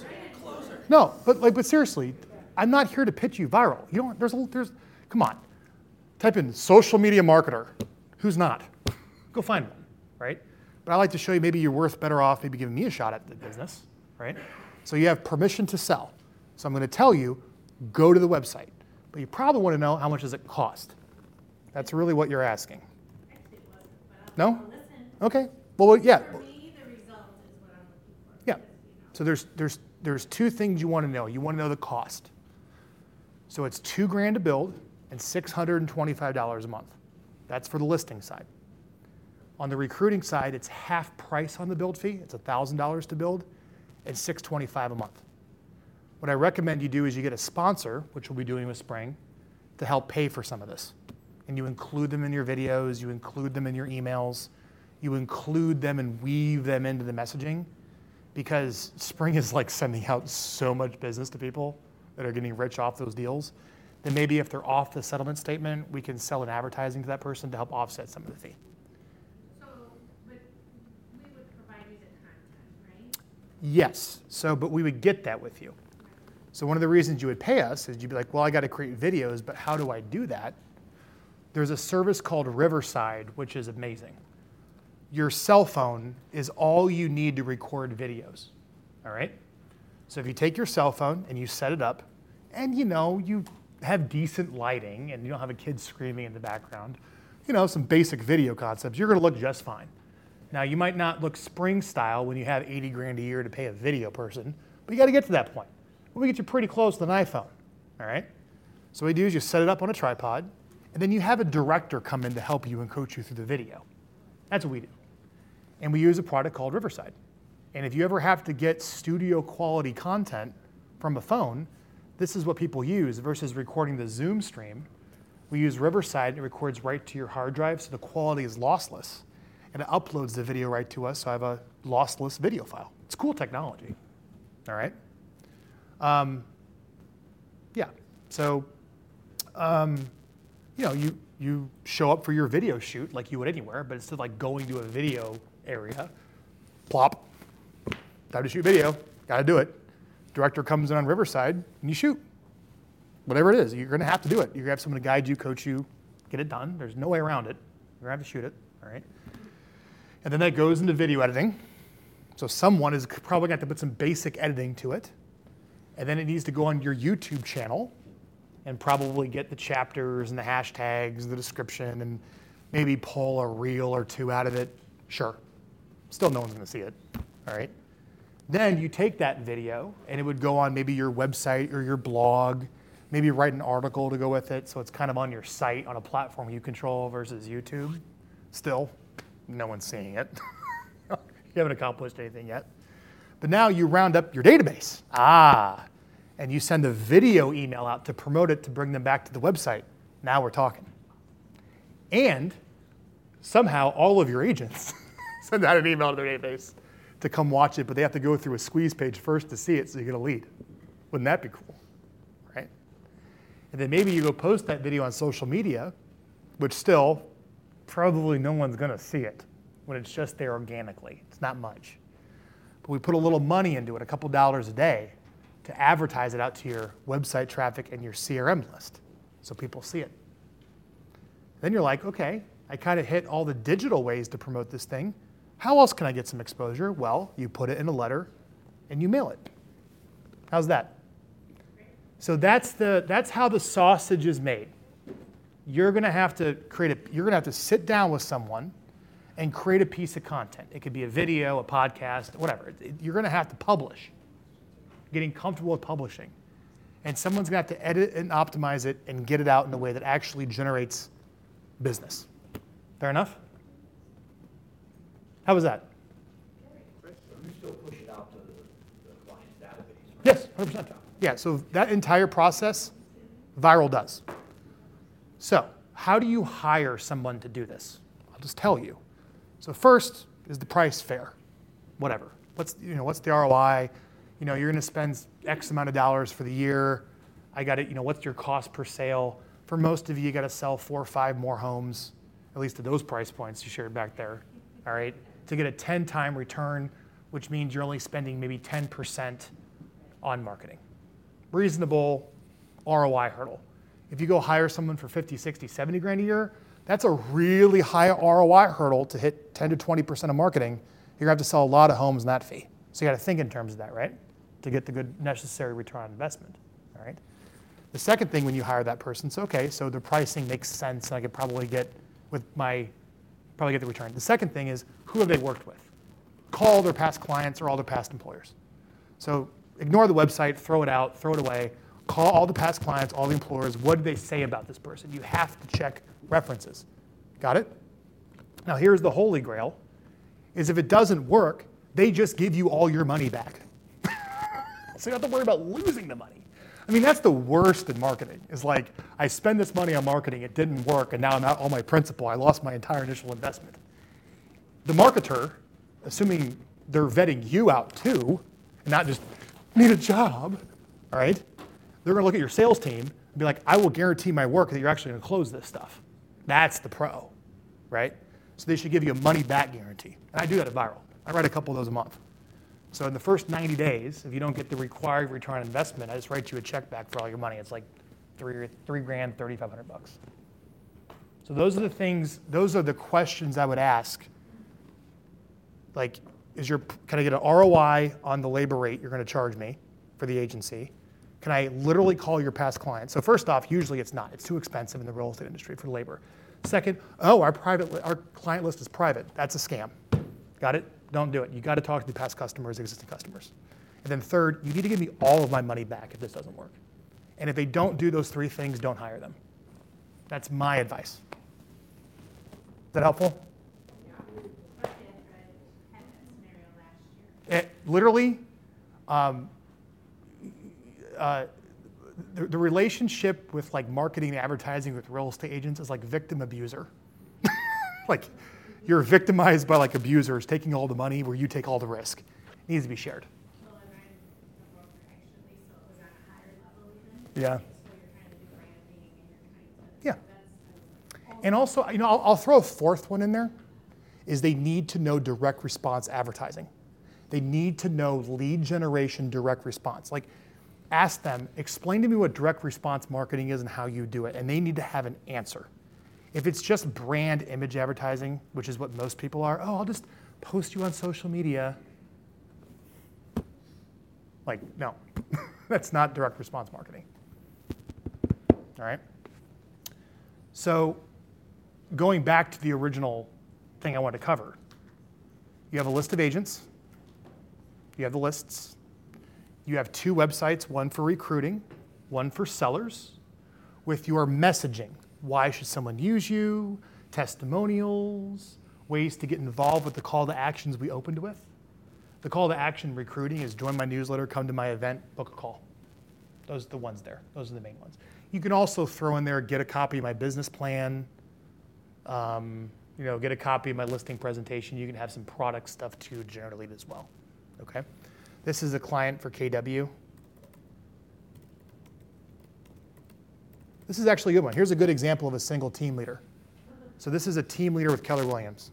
No, but like, but seriously, I'm not here to pitch you viral. You don't. There's a. There's. Come on. Type in social media marketer. Who's not? Go find one, right? But I like to show you maybe you're worth better off maybe giving me a shot at the business, right? So you have permission to sell. So I'm going to tell you, go to the website. But you probably want to know how much does it cost. That's really what you're asking. Actually, it wasn't, but I'll No? I'll listen. Okay. Well, yeah. For me, the result is what I'm looking for. Yeah. because, you know, So there's there's there's two things you want to know. You want to know the cost. So it's two grand to build and six hundred twenty-five dollars a month. That's for the listing side. On the recruiting side, it's half price on the build fee. It's one thousand dollars to build and six hundred twenty-five dollars a month. What I recommend you do is you get a sponsor, which we'll be doing with Spring, to help pay for some of this. And you include them in your videos, you include them in your emails, you include them and weave them into the messaging, because Spring is like sending out so much business to people that are getting rich off those deals. Then maybe if they're off the settlement statement, we can sell an advertising to that person to help offset some of the fee. So, but we would provide you the content, right? Yes, so, but we would get that with you. So one of the reasons you would pay us is you'd be like, well, I got to create videos, but how do I do that? There's a service called Riverside, which is amazing. Your cell phone is all you need to record videos, all right? So if you take your cell phone and you set it up, and you know, you have decent lighting and you don't have a kid screaming in the background, you know, some basic video concepts, you're gonna look just fine. Now, you might not look Spring style when you have eighty grand a year to pay a video person, but you gotta get to that point. Well, we get you pretty close to an iPhone, all right? So what you do is you set it up on a tripod, and then you have a director come in to help you and coach you through the video. That's what we do. And we use a product called Riverside. And if you ever have to get studio quality content from a phone, this is what people use versus recording the Zoom stream. We use Riverside, and it records right to your hard drive, so the quality is lossless. And it uploads the video right to us, so I have a lossless video file. It's cool technology, all right? Um, yeah, so, um, you know, you, you show up for your video shoot like you would anywhere, but instead of like going to a video area, plop, time to shoot video, gotta do it. Director comes in on Riverside and you shoot. Whatever it is, you're gonna have to do it. You're gonna have someone to guide you, coach you, get it done. There's no way around it. You're gonna have to shoot it, all right? And then that goes into video editing. So someone is probably going to have to put some basic editing to it. And then it needs to go on your YouTube channel and probably get the chapters and the hashtags and the description and maybe pull a reel or two out of it. Sure. Still no one's going to see it, all right? Then you take that video and it would go on maybe your website or your blog, maybe write an article to go with it so it's kind of on your site on a platform you control versus YouTube. Still, no one's seeing it. You haven't accomplished anything yet. But now you round up your database. Ah, and you send a video email out to promote it to bring them back to the website. Now we're talking. And somehow all of your agents send out an email to their database to come watch it, but they have to go through a squeeze page first to see it so you get a lead. Wouldn't that be cool, right? And then maybe you go post that video on social media, which still, probably no one's gonna see it when it's just there organically. It's not much. But we put a little money into it, a couple dollars a day, to advertise it out to your website traffic and your C R M list so people see it. Then you're like, okay, I kind of hit all the digital ways to promote this thing. How else can I get some exposure? Well, you put it in a letter and you mail it. How's that? So that's the that's how the sausage is made. You're gonna have to create a you're gonna have to sit down with someone and create a piece of content. It could be a video, a podcast, whatever. You're gonna have to publish. Getting comfortable with publishing. And someone's gonna have to edit and optimize it and get it out in a way that actually generates business. Fair enough? How was that? You still push it out to the, the client's database, right? Yes, one hundred percent. Yeah, so that entire process, Viral does. So how do you hire someone to do this? I'll just tell you. So first, is the price fair? Whatever. What's, you know, what's the R O I? You know, you're gonna spend X amount of dollars for the year. I got it, you know, what's your cost per sale? For most of you, you gotta sell four or five more homes, at least at those price points you shared back there, all right? To get a ten time return, which means you're only spending maybe ten percent on marketing. Reasonable R O I hurdle. If you go hire someone for fifty, sixty, seventy grand a year, that's a really high R O I hurdle to hit ten to twenty percent of marketing. You're gonna have to sell a lot of homes in that fee. So you gotta think in terms of that, right? To get the good necessary return on investment, all right? The second thing when you hire that person, so okay, so the pricing makes sense and I could probably get with my, probably get the return. The second thing is, who have they worked with? Call their past clients or all their past employers. So ignore the website, throw it out, throw it away. Call all the past clients, all the employers. What did they say about this person? You have to check references. Got it? Now here's the holy grail, is if it doesn't work, they just give you all your money back. So you don't have to worry about losing the money. I mean, that's the worst in marketing, is like, I spend this money on marketing, it didn't work, and now I'm out all my principal, I lost my entire initial investment. The marketer, assuming they're vetting you out too, and not just need a job, all right? They're gonna look at your sales team and be like, I will guarantee my work that you're actually gonna close this stuff. That's the pro, right? So they should give you a money back guarantee. And I do that at Viral. I write a couple of those a month. So in the first ninety days, if you don't get the required return on investment, I just write you a check back for all your money. It's like three, three grand, thirty-five hundred bucks. So those are the things, those are the questions I would ask. Like, is your, can I get an R O I on the labor rate you're gonna charge me for the agency? Can I literally call your past clients? So first off, usually it's not. It's too expensive in the real estate industry for labor. Second, oh, our private, li- our client list is private. That's a scam. Got it? Don't do it. You got to talk to the past customers, existing customers. And then third, you need to give me all of my money back if this doesn't work. And if they don't do those three things, don't hire them. That's my advice. Is that helpful? Our dad had that scenario last year. It, literally, um, uh, the, the relationship with like marketing and advertising with real estate agents is like victim abuser. Like, you're victimized by like abusers taking all the money where you take all the risk. It needs to be shared. Well, and I'm a broker actually, so it was on a higher level even. Yeah. So you're trying to do branding and you're trying to. Yeah. So that's- And also, you know, I'll, I'll throw a fourth one in there, is they need to know direct response advertising. They need to know lead generation direct response. Like, ask them, explain to me what direct response marketing is and how you do it, and they need to have an answer. If it's just brand image advertising, which is what most people are, oh, I'll just post you on social media. Like, no, that's not direct response marketing. All right. So going back to the original thing I wanted to cover, you have a list of agents. You have the lists. You have two websites, one for recruiting, one for sellers, with your messaging. Why should someone use you? Testimonials, ways to get involved with the call to actions we opened with. The call to action recruiting is join my newsletter, come to my event, book a call. Those are the ones there. Those are the main ones. You can also throw in there, get a copy of my business plan, um, you know, get a copy of my listing presentation. You can have some product stuff too, generally as well. Okay. This is a client for K W. This is actually a good one. Here's a good example of a single team leader. So this is a team leader with Keller Williams.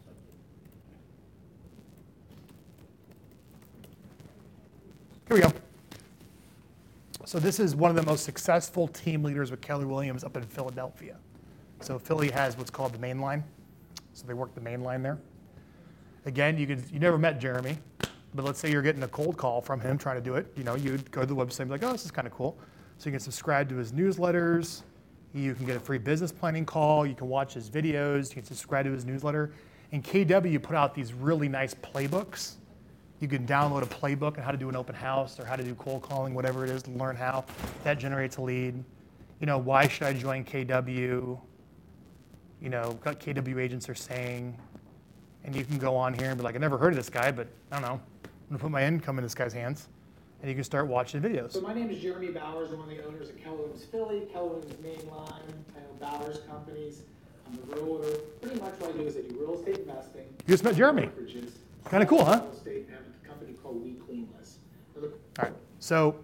Here we go. So this is one of the most successful team leaders with Keller Williams up in Philadelphia. So Philly has what's called the main line. So they work the main line there. Again, you could you never met Jeremy, but let's say you're getting a cold call from him trying to do it. You know, you'd go to the website and be like, oh, this is kind of cool. So you can subscribe to his newsletters. You can get a free business planning call. You can watch his videos. You can subscribe to his newsletter. And K W put out these really nice playbooks. You can download a playbook on how to do an open house or how to do cold calling, whatever it is, to learn how. That generates a lead. You know, why should I join K W? You know, what K W agents are saying. And you can go on here and be like, I never heard of this guy, but I don't know. I'm going to put my income in this guy's hands. And you can start watching videos. So my name is Jeremy Bowers. I'm one of the owners of Keller Williams Philly, Keller Williams Mainline, I own Bowers Companies. I'm the realtor. Pretty much what I do is I do real estate investing. You just met Jeremy. Kind of cool, huh? Real estate, and I have a company called We Cleanless. All right, so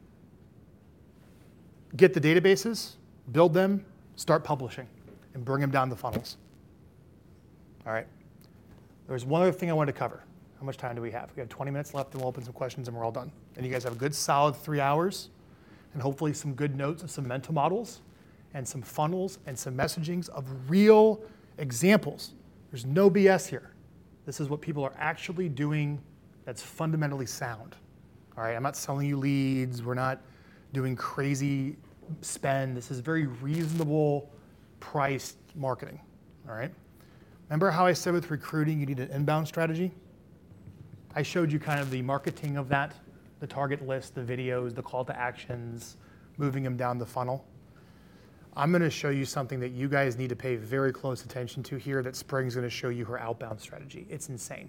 get the databases, build them, start publishing, and bring them down the funnels. All right, there's one other thing I wanted to cover. How much time do we have? We have twenty minutes left, and we'll open some questions, and we're all done. And you guys have a good solid three hours, and hopefully some good notes and some mental models, and some funnels, and some messagings of real examples. There's no B S here. This is what people are actually doing that's fundamentally sound. All right, I'm not selling you leads. We're not doing crazy spend. This is very reasonable priced marketing. All right. Remember how I said with recruiting, you need an inbound strategy? I showed you kind of the marketing of that, the target list, the videos, the call to actions, moving them down the funnel. I'm going to show you something that you guys need to pay very close attention to here that Spring's going to show you her outbound strategy. It's insane.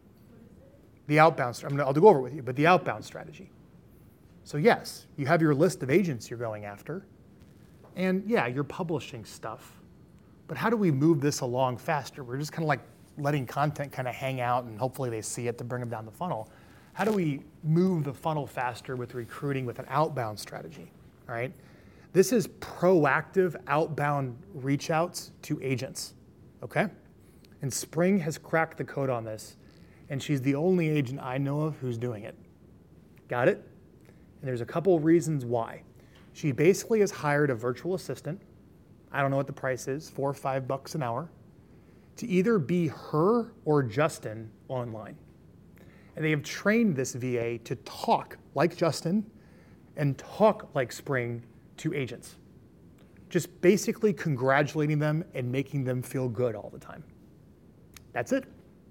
The outbound, I'm gonna, I'll go over it with you, but the outbound strategy. So yes, you have your list of agents you're going after, and yeah, you're publishing stuff, but how do we move this along faster? We're just kind of like letting content kind of hang out and hopefully they see it to bring them down the funnel. How do we move the funnel faster with recruiting with an outbound strategy, all right? This is proactive outbound reach outs to agents, okay? And Spring has cracked the code on this, and she's the only agent I know of who's doing it. Got it? And there's a couple of reasons why. She basically has hired a virtual assistant, I don't know what the price is, four or five bucks an hour, to either be her or Justin online. And they have trained this V A to talk like Justin and talk like Spring to agents. Just basically congratulating them and making them feel good all the time. That's it.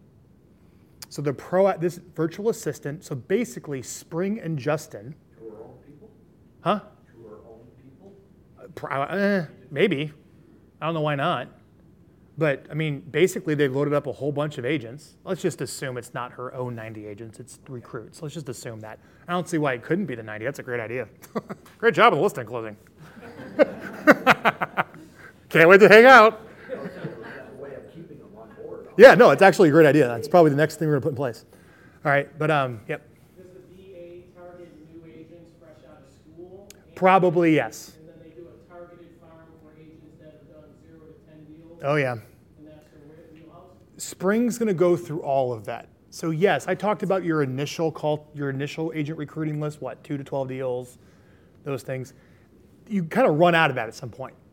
So the pro, this virtual assistant, so basically Spring and Justin. To her own people? Huh? To her own people? Uh, pro, eh, maybe. I don't know why not. But I mean, basically they've loaded up a whole bunch of agents. Let's just assume it's not her own ninety agents, it's recruits. Let's just assume that. I don't see why it couldn't be the ninety. That's a great idea. Great job on the listing closing. Can't wait to hang out. Yeah, no, it's actually a great idea. That's probably the next thing we're gonna put in place. All right, but um, yep. Does the V A target new agents fresh out of school? Probably yes. And then they do a targeted farm for agents that have done zero to ten deals? Oh yeah. And that's their wheelhouse? Spring's gonna go through all of that. So yes, I talked about your initial call, your initial agent recruiting list, what, two to twelve deals, those things. You kind of run out of that at some point.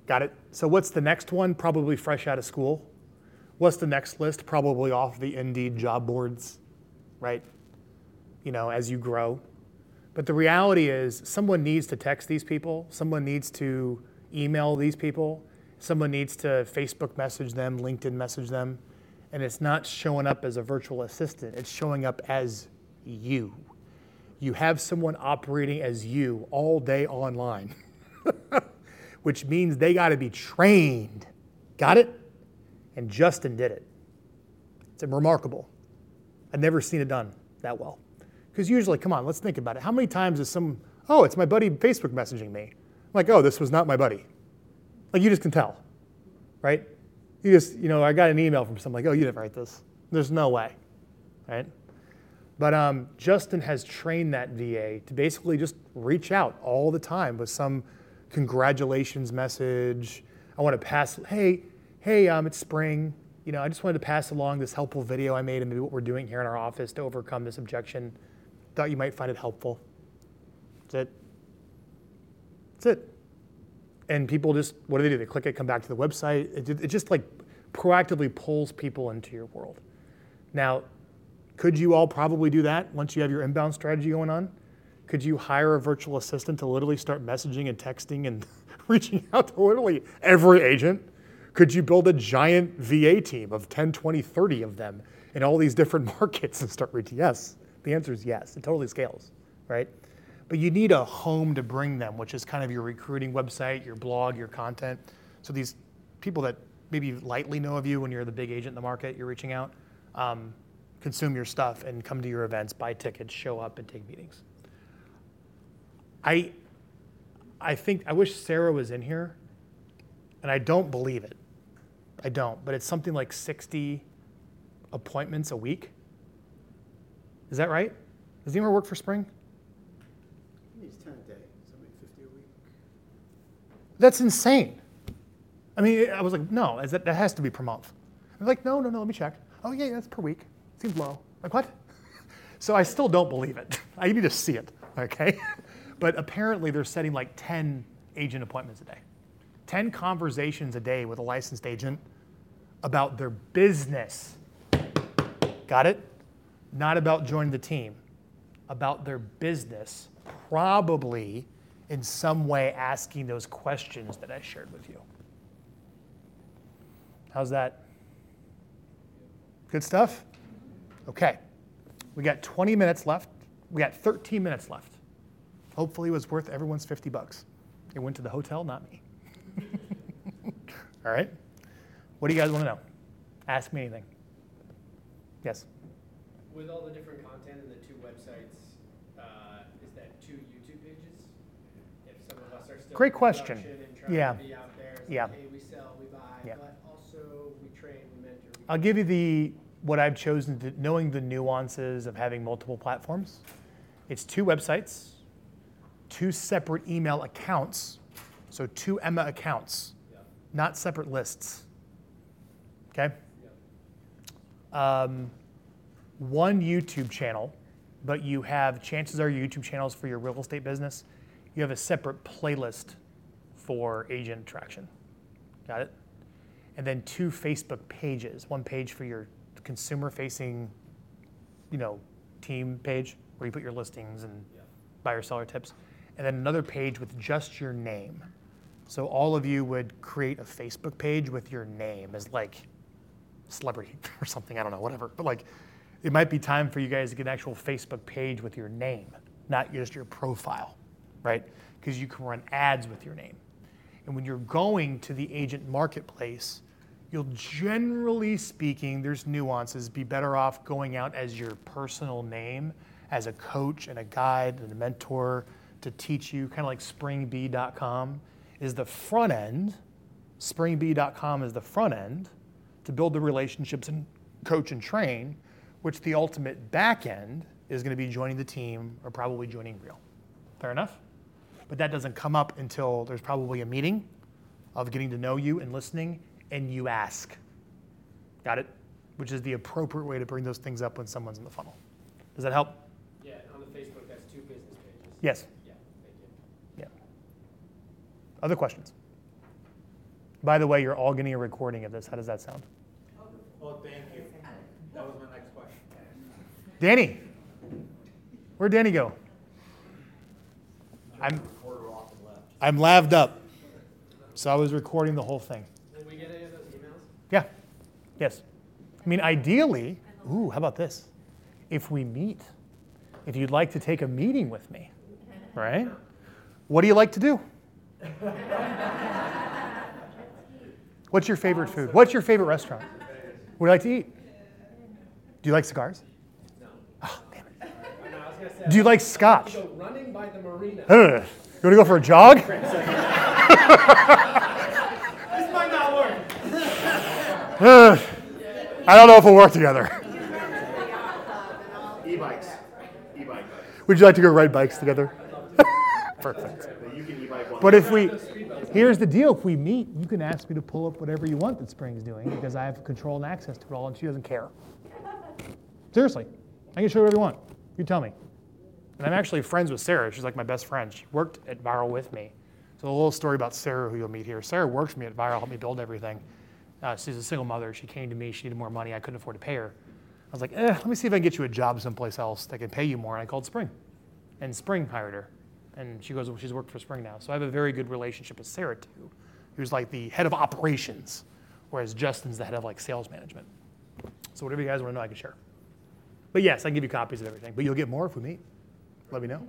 Got it? So what's the next one? Probably fresh out of school. What's the next list? Probably off the Indeed job boards, right? You know, as you grow. But the reality is someone needs to text these people. Someone needs to email these people. Someone needs to Facebook message them, LinkedIn message them. And it's not showing up as a virtual assistant. It's showing up as you. You have someone operating as you all day online, which means they got to be trained. Got it? And Justin did it. It's remarkable. I've never seen it done that well. Because usually, come on, let's think about it. How many times is some, oh, it's my buddy Facebook messaging me. I'm like, oh, this was not my buddy. Like, you just can tell, right? You just, you know, I got an email from someone like, oh, you didn't write this. There's no way, right? But um, Justin has trained that V A to basically just reach out all the time with some congratulations message. I want to pass, hey, hey, um, it's spring. You know, I just wanted to pass along this helpful video I made and maybe what we're doing here in our office to overcome this objection. Thought you might find it helpful. That's it. That's it. And people just, what do they do? They click it, come back to the website. It, it just like proactively pulls people into your world. Now, could you all probably do that once you have your inbound strategy going on? Could you hire a virtual assistant to literally start messaging and texting and reaching out to literally every agent? Could you build a giant V A team of ten, twenty, thirty of them in all these different markets and start reaching? Yes. The answer is yes. It totally scales, right? But you need a home to bring them, which is kind of your recruiting website, your blog, your content. So these people that maybe lightly know of you when you're the big agent in the market, you're reaching out, um, consume your stuff and come to your events, buy tickets, show up and take meetings. I, I think, I wish Sarah was in here, and I don't believe it. I don't, but it's something like sixty appointments a week. Is that right? Does anyone work for Spring? It's ten a day, so maybe fifty a week. That's insane. I mean, I was like, no, is that, that has to be per month. I'm like, no, no, no, let me check. Oh yeah, that's per week. Seems low. Like what? So I still don't believe it. I need to see it, okay? But apparently they're setting like ten agent appointments a day. ten conversations a day with a licensed agent about their business. Got it? Not about joining the team, about their business, probably in some way asking those questions that I shared with you. How's that? Good stuff? Okay. We got twenty minutes left. We got thirteen minutes left. Hopefully it was worth everyone's fifty bucks. It went to the hotel, not me. All right. What do you guys want to know? Ask me anything. Yes? With all the different content in the two websites, uh, is that two YouTube pages? If some of us are still Great in question. production and trying Yeah. to be out there, it's Yeah. like, hey, we sell, we buy, Yeah. but also we train, we mentor. We I'll give you the what I've chosen, to, knowing the nuances of having multiple platforms. It's two websites, two separate email accounts, so two Emma accounts, Yeah. not separate lists. Okay? Yeah. Um, one YouTube channel, but you have, chances are your YouTube channels for your real estate business, you have a separate playlist for agent attraction. Got it? And then two Facebook pages, one page for your consumer-facing, you know, team page where you put your listings and Yeah. buyer seller tips, and then another page with just your name. So all of you would create a Facebook page with your name as like celebrity or something, I don't know, whatever. But like, it might be time for you guys to get an actual Facebook page with your name, not just your profile, right? Because you can run ads with your name. And when you're going to the agent marketplace, you'll generally speaking, there's nuances, be better off going out as your personal name, as a coach and a guide and a mentor to teach you, kind of like spring bee dot com is the front end. spring bee dot com is the front end to build the relationships and coach and train, which the ultimate back end is going to be joining the team or probably joining Real. Fair enough? But that doesn't come up until there's probably a meeting of getting to know you and listening, and you ask. Got it? Which is the appropriate way to bring those things up when someone's in the funnel. Does that help? Yeah, on the Facebook, that's two business pages. Yes. Yeah, thank you. Yeah. Other questions? By the way, you're all getting a recording of this. How does that sound? Well, thank you. That was my next question. Danny. Where'd Danny go? I'm, I'm laved up. So I was recording the whole thing. Will we get any of those emails? Yeah. Yes. I mean, ideally, ooh, how about this? If we meet, if you'd like to take a meeting with me, right? What do you like to do? What's your favorite food? What's your favorite restaurant? What do you like to eat? Do you like cigars? No. Oh, damn it. No, I was gonna say, Do you like scotch? Go running by the marina. Ugh. You want to go for a jog? This might not work. Ugh. I don't know if we'll work together. E-bikes. E-bike. Would you like to go ride bikes together? Perfect. You can e-bike one. But if we, here's the deal. If we meet, you can ask me to pull up whatever you want that Spring's doing because I have control and access to it all and she doesn't care. Seriously. I can show you whatever you want. You tell me. And I'm actually friends with Sarah. She's like my best friend. She worked at Viral with me. So a little story about Sarah who you'll meet here. Sarah worked for me at Viral, helped me build everything. Uh, she's a single mother. She came to me. She needed more money. I couldn't afford to pay her. I was like, eh, let me see if I can get you a job someplace else that can pay you more. And I called Spring. And Spring hired her. And she goes, well, she's worked for Spring now. So I have a very good relationship with Sarah, too, who's like the head of operations, whereas Justin's the head of like sales management. So whatever you guys want to know, I can share. But yes, I can give you copies of everything. But you'll get more if we meet. Let me know.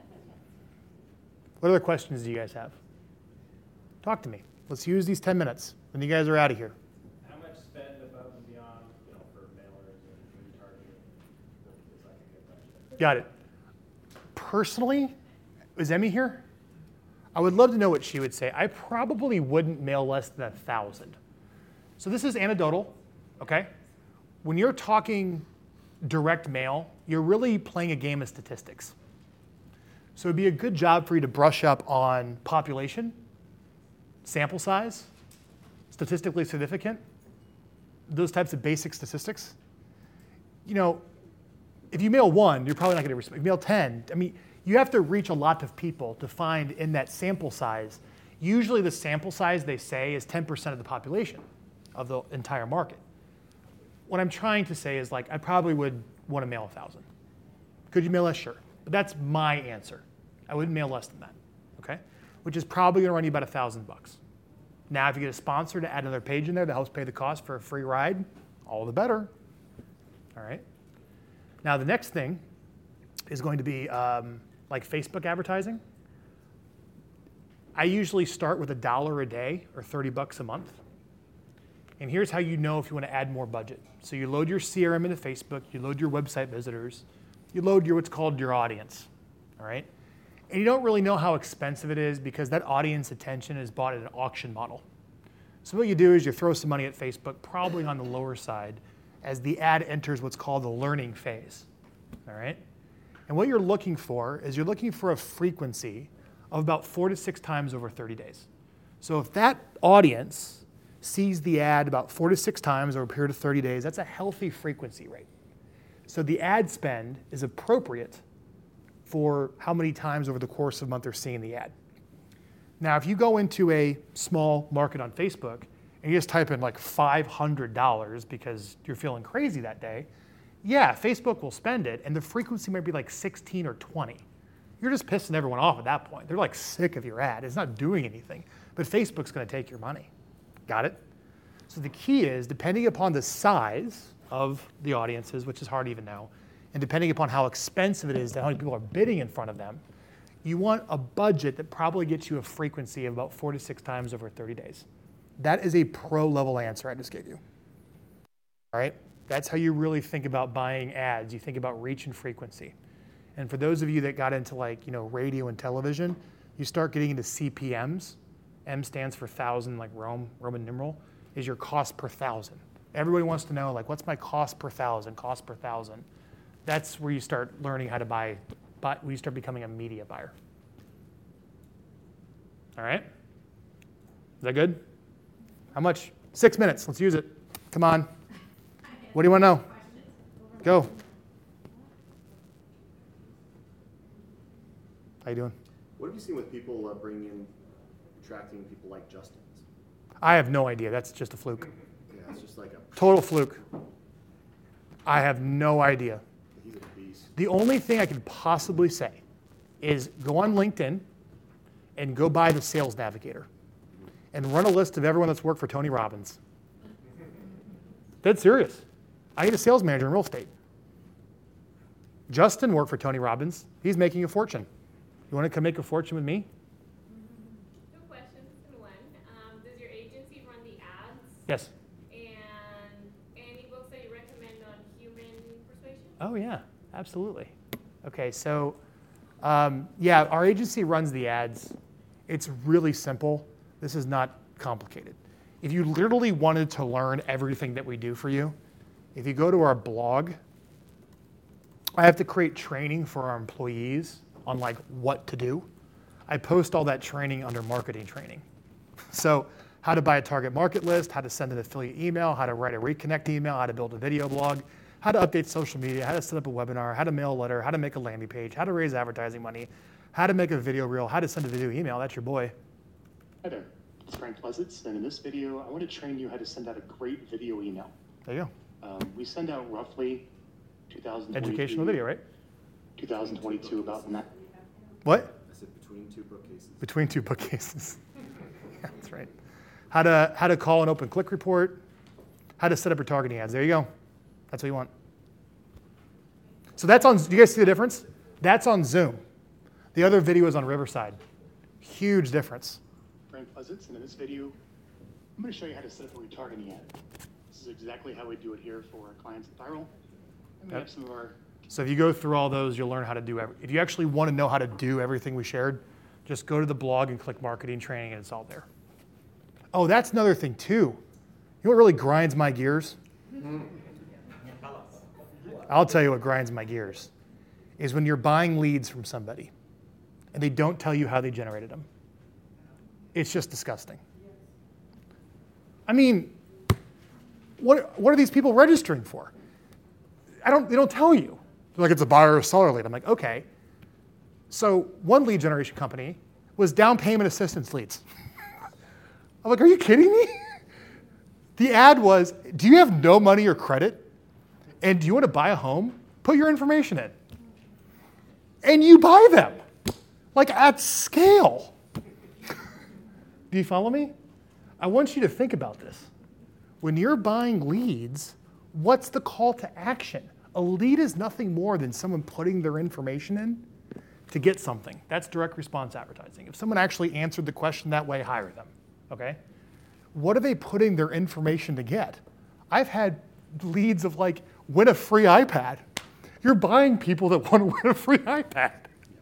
What other questions do you guys have? Talk to me. Let's use these ten minutes. Then you guys are out of here. How much spend above and beyond, you know, for mailers and retargeting is like a good budget? Got it. Personally, is Emmy here? I would love to know what she would say. I probably wouldn't mail less than a thousand. So this is anecdotal, okay? When you're talking direct mail, you're really playing a game of statistics. So it'd be a good job for you to brush up on population, sample size, statistically significant, those types of basic statistics. You know, if you mail one, you're probably not going to respond. If you mail ten, I mean, you have to reach a lot of people to find in that sample size. Usually the sample size they say is ten percent of the population of the entire market. What I'm trying to say is like, I probably would want to mail a thousand. Could you mail less? Sure. But that's my answer. I wouldn't mail less than that, okay? Which is probably gonna run you about a thousand bucks. Now, if you get a sponsor to add another page in there that helps pay the cost for a free ride, all the better, all right? Now, the next thing is going to be um, like Facebook advertising. I usually start with a dollar a day or thirty bucks a month. And here's how you know if you want to add more budget. So you load your C R M into Facebook, you load your website visitors, you load your what's called your audience, all right? And you don't really know how expensive it is because that audience attention is bought at an auction model. So what you do is you throw some money at Facebook, probably on the lower side, as the ad enters what's called the learning phase, all right? And what you're looking for is you're looking for a frequency of about four to six times over thirty days. So if that audience sees the ad about four to six times over a period of thirty days, that's a healthy frequency rate. So the ad spend is appropriate for how many times over the course of a month they're seeing the ad. Now, if you go into a small market on Facebook and you just type in like five hundred dollars because you're feeling crazy that day, yeah, Facebook will spend it and the frequency might be like sixteen or twenty. You're just pissing everyone off at that point. They're like sick of your ad. It's not doing anything, but Facebook's gonna take your money. Got it? So the key is, depending upon the size of the audiences, which is hard to even know, and depending upon how expensive it is, how many people are bidding in front of them, you want a budget that probably gets you a frequency of about four to six times over thirty days. That is a pro-level answer I just gave you. All right? That's how you really think about buying ads. You think about reach and frequency. And for those of you that got into like, you know, radio and television, you start getting into C P Ms. M stands for thousand, like Rome, Roman numeral, is your cost per thousand. Everybody wants to know, like, what's my cost per thousand, cost per thousand? That's where you start learning how to buy, buy where you start becoming a media buyer. All right? Is that good? How much? Six minutes. Let's use it. Come on. What do you want to know? Go. How you doing? What have you seen with people uh, bringing in, attracting people like Justin's? I have no idea. That's just a fluke. Yeah, it's just like a. Total fluke. I have no idea. He's a beast. The only thing I could possibly say is go on LinkedIn and go buy the Sales Navigator and run a list of everyone that's worked for Tony Robbins. Dead serious. I need a sales manager in real estate. Justin worked for Tony Robbins. He's making a fortune. You want to come make a fortune with me? Two questions in one. Um, does your agency run the ads? Yes. And any books that you recommend on human persuasion? Oh, yeah, absolutely. Okay, so um, yeah, our agency runs the ads. It's really simple. This is not complicated. If you literally wanted to learn everything that we do for you, if you go to our blog, I have to create training for our employees on like what to do. I post all that training under marketing training. So how to buy a target market list, how to send an affiliate email, how to write a reconnect email, how to build a video blog, how to update social media, how to set up a webinar, how to mail a letter, how to make a landing page, how to raise advertising money, how to make a video reel, how to send a video email. That's your boy. Hi there, it's Frank Pleasants, and in this video, I want to train you how to send out a great video email. There you go. Um, we send out roughly two thousand Educational video, right? two thousand twenty-two, about nine. What? I said between two bookcases. Between two bookcases. Yeah, that's right. How to how to call an open click report, how to set up your targeting ads. There you go. That's what you want. So that's on, do you guys see the difference? That's on Zoom. The other video is on Riverside. Huge difference. Frank Pleasants, and in this video, I'm going to show you how to set up a retargeting ad. This is exactly how we do it here for our clients at Viral. And we Yep. have some of our. So if you go through all those, you'll learn how to do every, if you actually want to know how to do everything we shared, just go to the blog and click marketing training and it's all there. Oh, that's another thing too. You know what really grinds my gears? I'll tell you what grinds my gears is when you're buying leads from somebody and they don't tell you how they generated them. It's just disgusting. I mean, what, what are these people registering for? I don't, they don't tell you. They're like, it's a buyer or seller lead. I'm like, okay. So one lead generation company was down payment assistance leads. I'm like, are you kidding me? The ad was, do you have no money or credit? And do you want to buy a home? Put your information in. And you buy them, like at scale. Do you follow me? I want you to think about this. When you're buying leads, what's the call to action? A lead is nothing more than someone putting their information in to get something. That's direct response advertising. If someone actually answered the question that way, hire them, okay? What are they putting their information to get? I've had leads of like, win a free iPad. You're buying people that want to win a free iPad.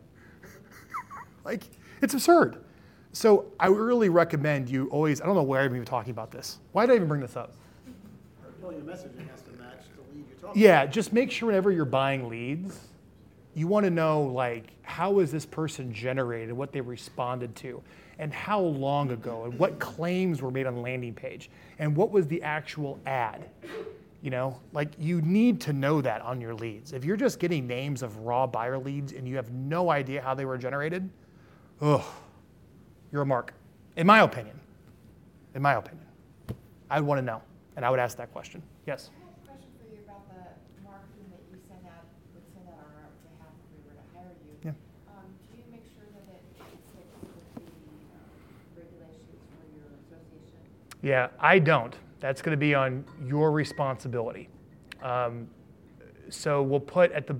Like, it's absurd. So I really recommend you always, I don't know where I'm even talking about this. Why did I even bring this up? Well, your messaging has to match the lead you're talking Yeah, about. just make sure whenever you're buying leads, you want to know like, how is this person generated, what they responded to, and how long ago, and what claims were made on the landing page, and what was the actual ad. You know, like you need to know that on your leads. If you're just getting names of raw buyer leads and you have no idea how they were generated, ugh, you're a mark, in my opinion. In my opinion. I would want to know, and I would ask that question. Yes? I have a question for you about the marketing that you send out, would send out on our behalf if we were to hire you. Yeah. Um, do you make sure that it fits with the um, regulations for your association? Yeah, I don't. That's going to be on your responsibility. Um, so we'll put at the,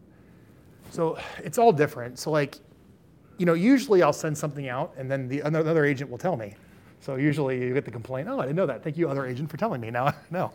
so it's all different. So like, you know, usually I'll send something out and then the another agent will tell me. So usually you get the complaint, oh, I didn't know that. Thank you, other agent, for telling me. Now I know.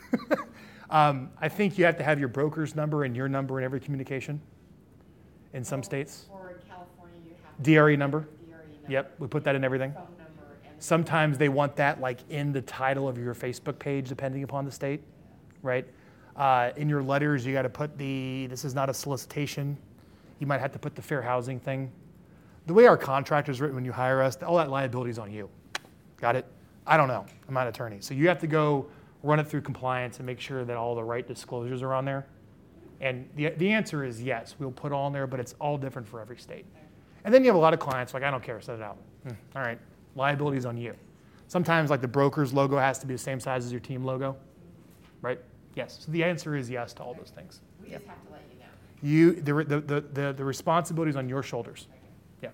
um, I think you have to have your broker's number and your number in every communication in some states. Or in California, you have. D R E number. D R E number. Yep, we put that in everything. Phone number and. Sometimes they want that like in the title of your Facebook page, depending upon the state, right? Uh, in your letters, you got to put the, this is not a solicitation. You might have to put the fair housing thing. The way our contract is written when you hire us, all that liability is on you. Got it? I don't know. I'm not an attorney. So you have to go run it through compliance and make sure that all the right disclosures are on there. And the, the answer is yes, we'll put all in there, but it's all different for every state. And then you have a lot of clients like, I don't care, set it out. Hmm, all right, liability is on you. Sometimes like the broker's logo has to be the same size as your team logo, right? Yes. So the answer is yes to all those things. We Yeah. just have to let you know. You, the, the, the, the, the responsibility is on your shoulders. Yeah.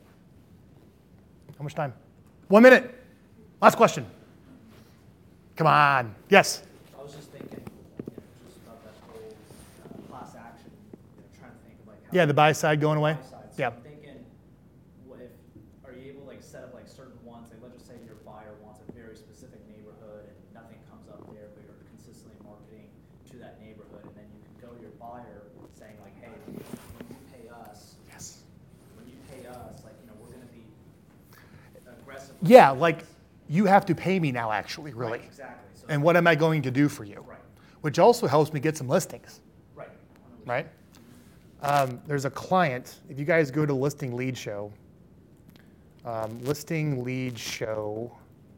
How much time? One minute. Last question. Come on. Yes. I was just thinking, you know, just about that whole uh, class action, you know, trying to think of like how. Yeah, the buy side going away. Buy side. So Yeah. I'm thinking, what if, are you able to like set up like certain ones, like let's just say your buyer wants a very specific neighborhood and nothing comes up there, but you're consistently marketing to that neighborhood, and then you can go to your buyer saying like, hey, when you pay us, yes, when you pay us, like, you know, we're gonna be aggressive. Yeah, like you have to pay me now actually, really. Right, exactly. So and what am I going to do for you? Right. Which also helps me get some listings. Right. Right? Um, there's a client, if you guys go to Listing Lead Show, um, Listing Lead Show,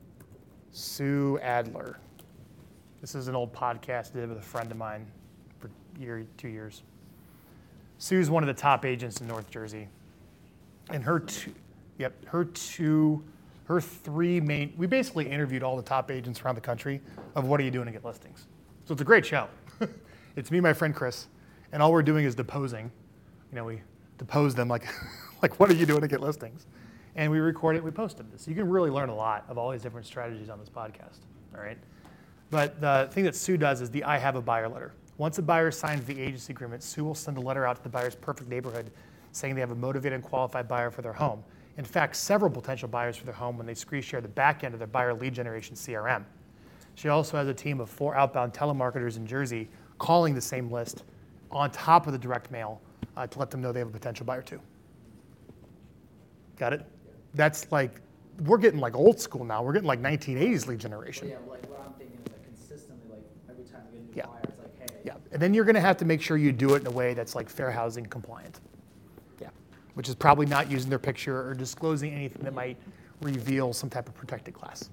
Sue Adler. This is an old podcast I did with a friend of mine for a year, two years. Sue's one of the top agents in North Jersey. And her two, yep, her two, her three main, we basically interviewed all the top agents around the country of what are you doing to get listings. So it's a great show. It's me and my friend Chris, and all we're doing is deposing. You know, we depose them like, like what are you doing to get listings? And we record it, we post it. So you can really learn a lot of all these different strategies on this podcast, all right? But the thing that Sue does is the I have a buyer letter. Once a buyer signs the agency agreement, Sue will send a letter out to the buyer's perfect neighborhood saying they have a motivated and qualified buyer for their home. In fact, several potential buyers for their home when they screen share the back end of their buyer lead generation C R M. She also has a team of four outbound telemarketers in Jersey calling the same list on top of the direct mail uh, to let them know they have a potential buyer too. Got it? That's like, we're getting like old school now. We're getting like nineteen eighties lead generation. But yeah, like what I'm thinking is like consistently, like every time we get a new Yeah. buyer, it's like, hey. Yeah, and then you're gonna have to make sure you do it in a way that's like fair housing compliant. Yeah, which is probably not using their picture or disclosing anything that might reveal some type of protected class.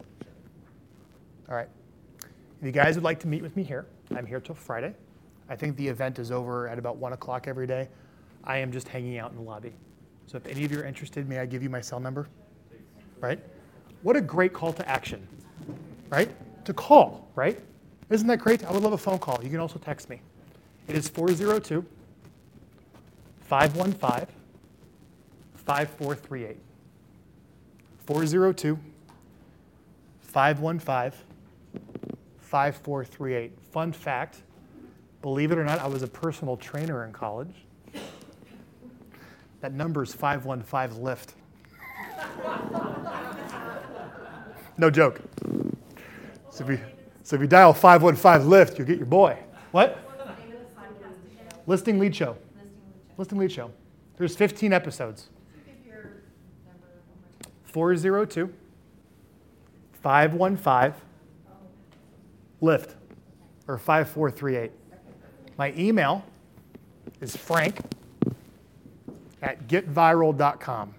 All right, if you guys would like to meet with me here, I'm here till Friday. I think the event is over at about one o'clock every day. I am just hanging out in the lobby. So if any of you are interested, may I give you my cell number? Right? What a great call to action, right? To call, right? Isn't that great? I would love a phone call. You can also text me. It is four oh two, five one five, five four three eight. four oh two, five one five, five four three eight. Fun fact, believe it or not, I was a personal trainer in college. That number is five one five lift. No joke. So if you, so if you dial five one five lift, you'll get your boy. What? Listing Lead Show. Listing Lead Show. There's fifteen episodes. four oh two, five one five, lift, or five four three eight. My email is frank at get viral dot com.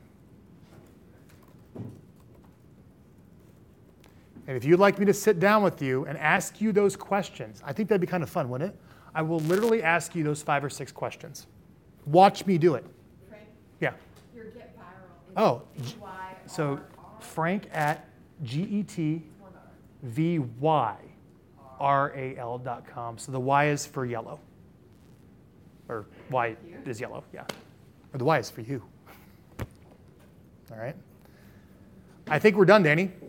And if you'd like me to sit down with you and ask you those questions, I think that'd be kind of fun, wouldn't it? I will literally ask you those five or six questions. Watch me do it. Frank? Yeah. Your Get Viral. Oh, G- Y so frank at G E T V Y R A L dot com. So the Y is for yellow. Or Y is yellow, yeah. Or the Y is for you. All right. I think we're done, Danny.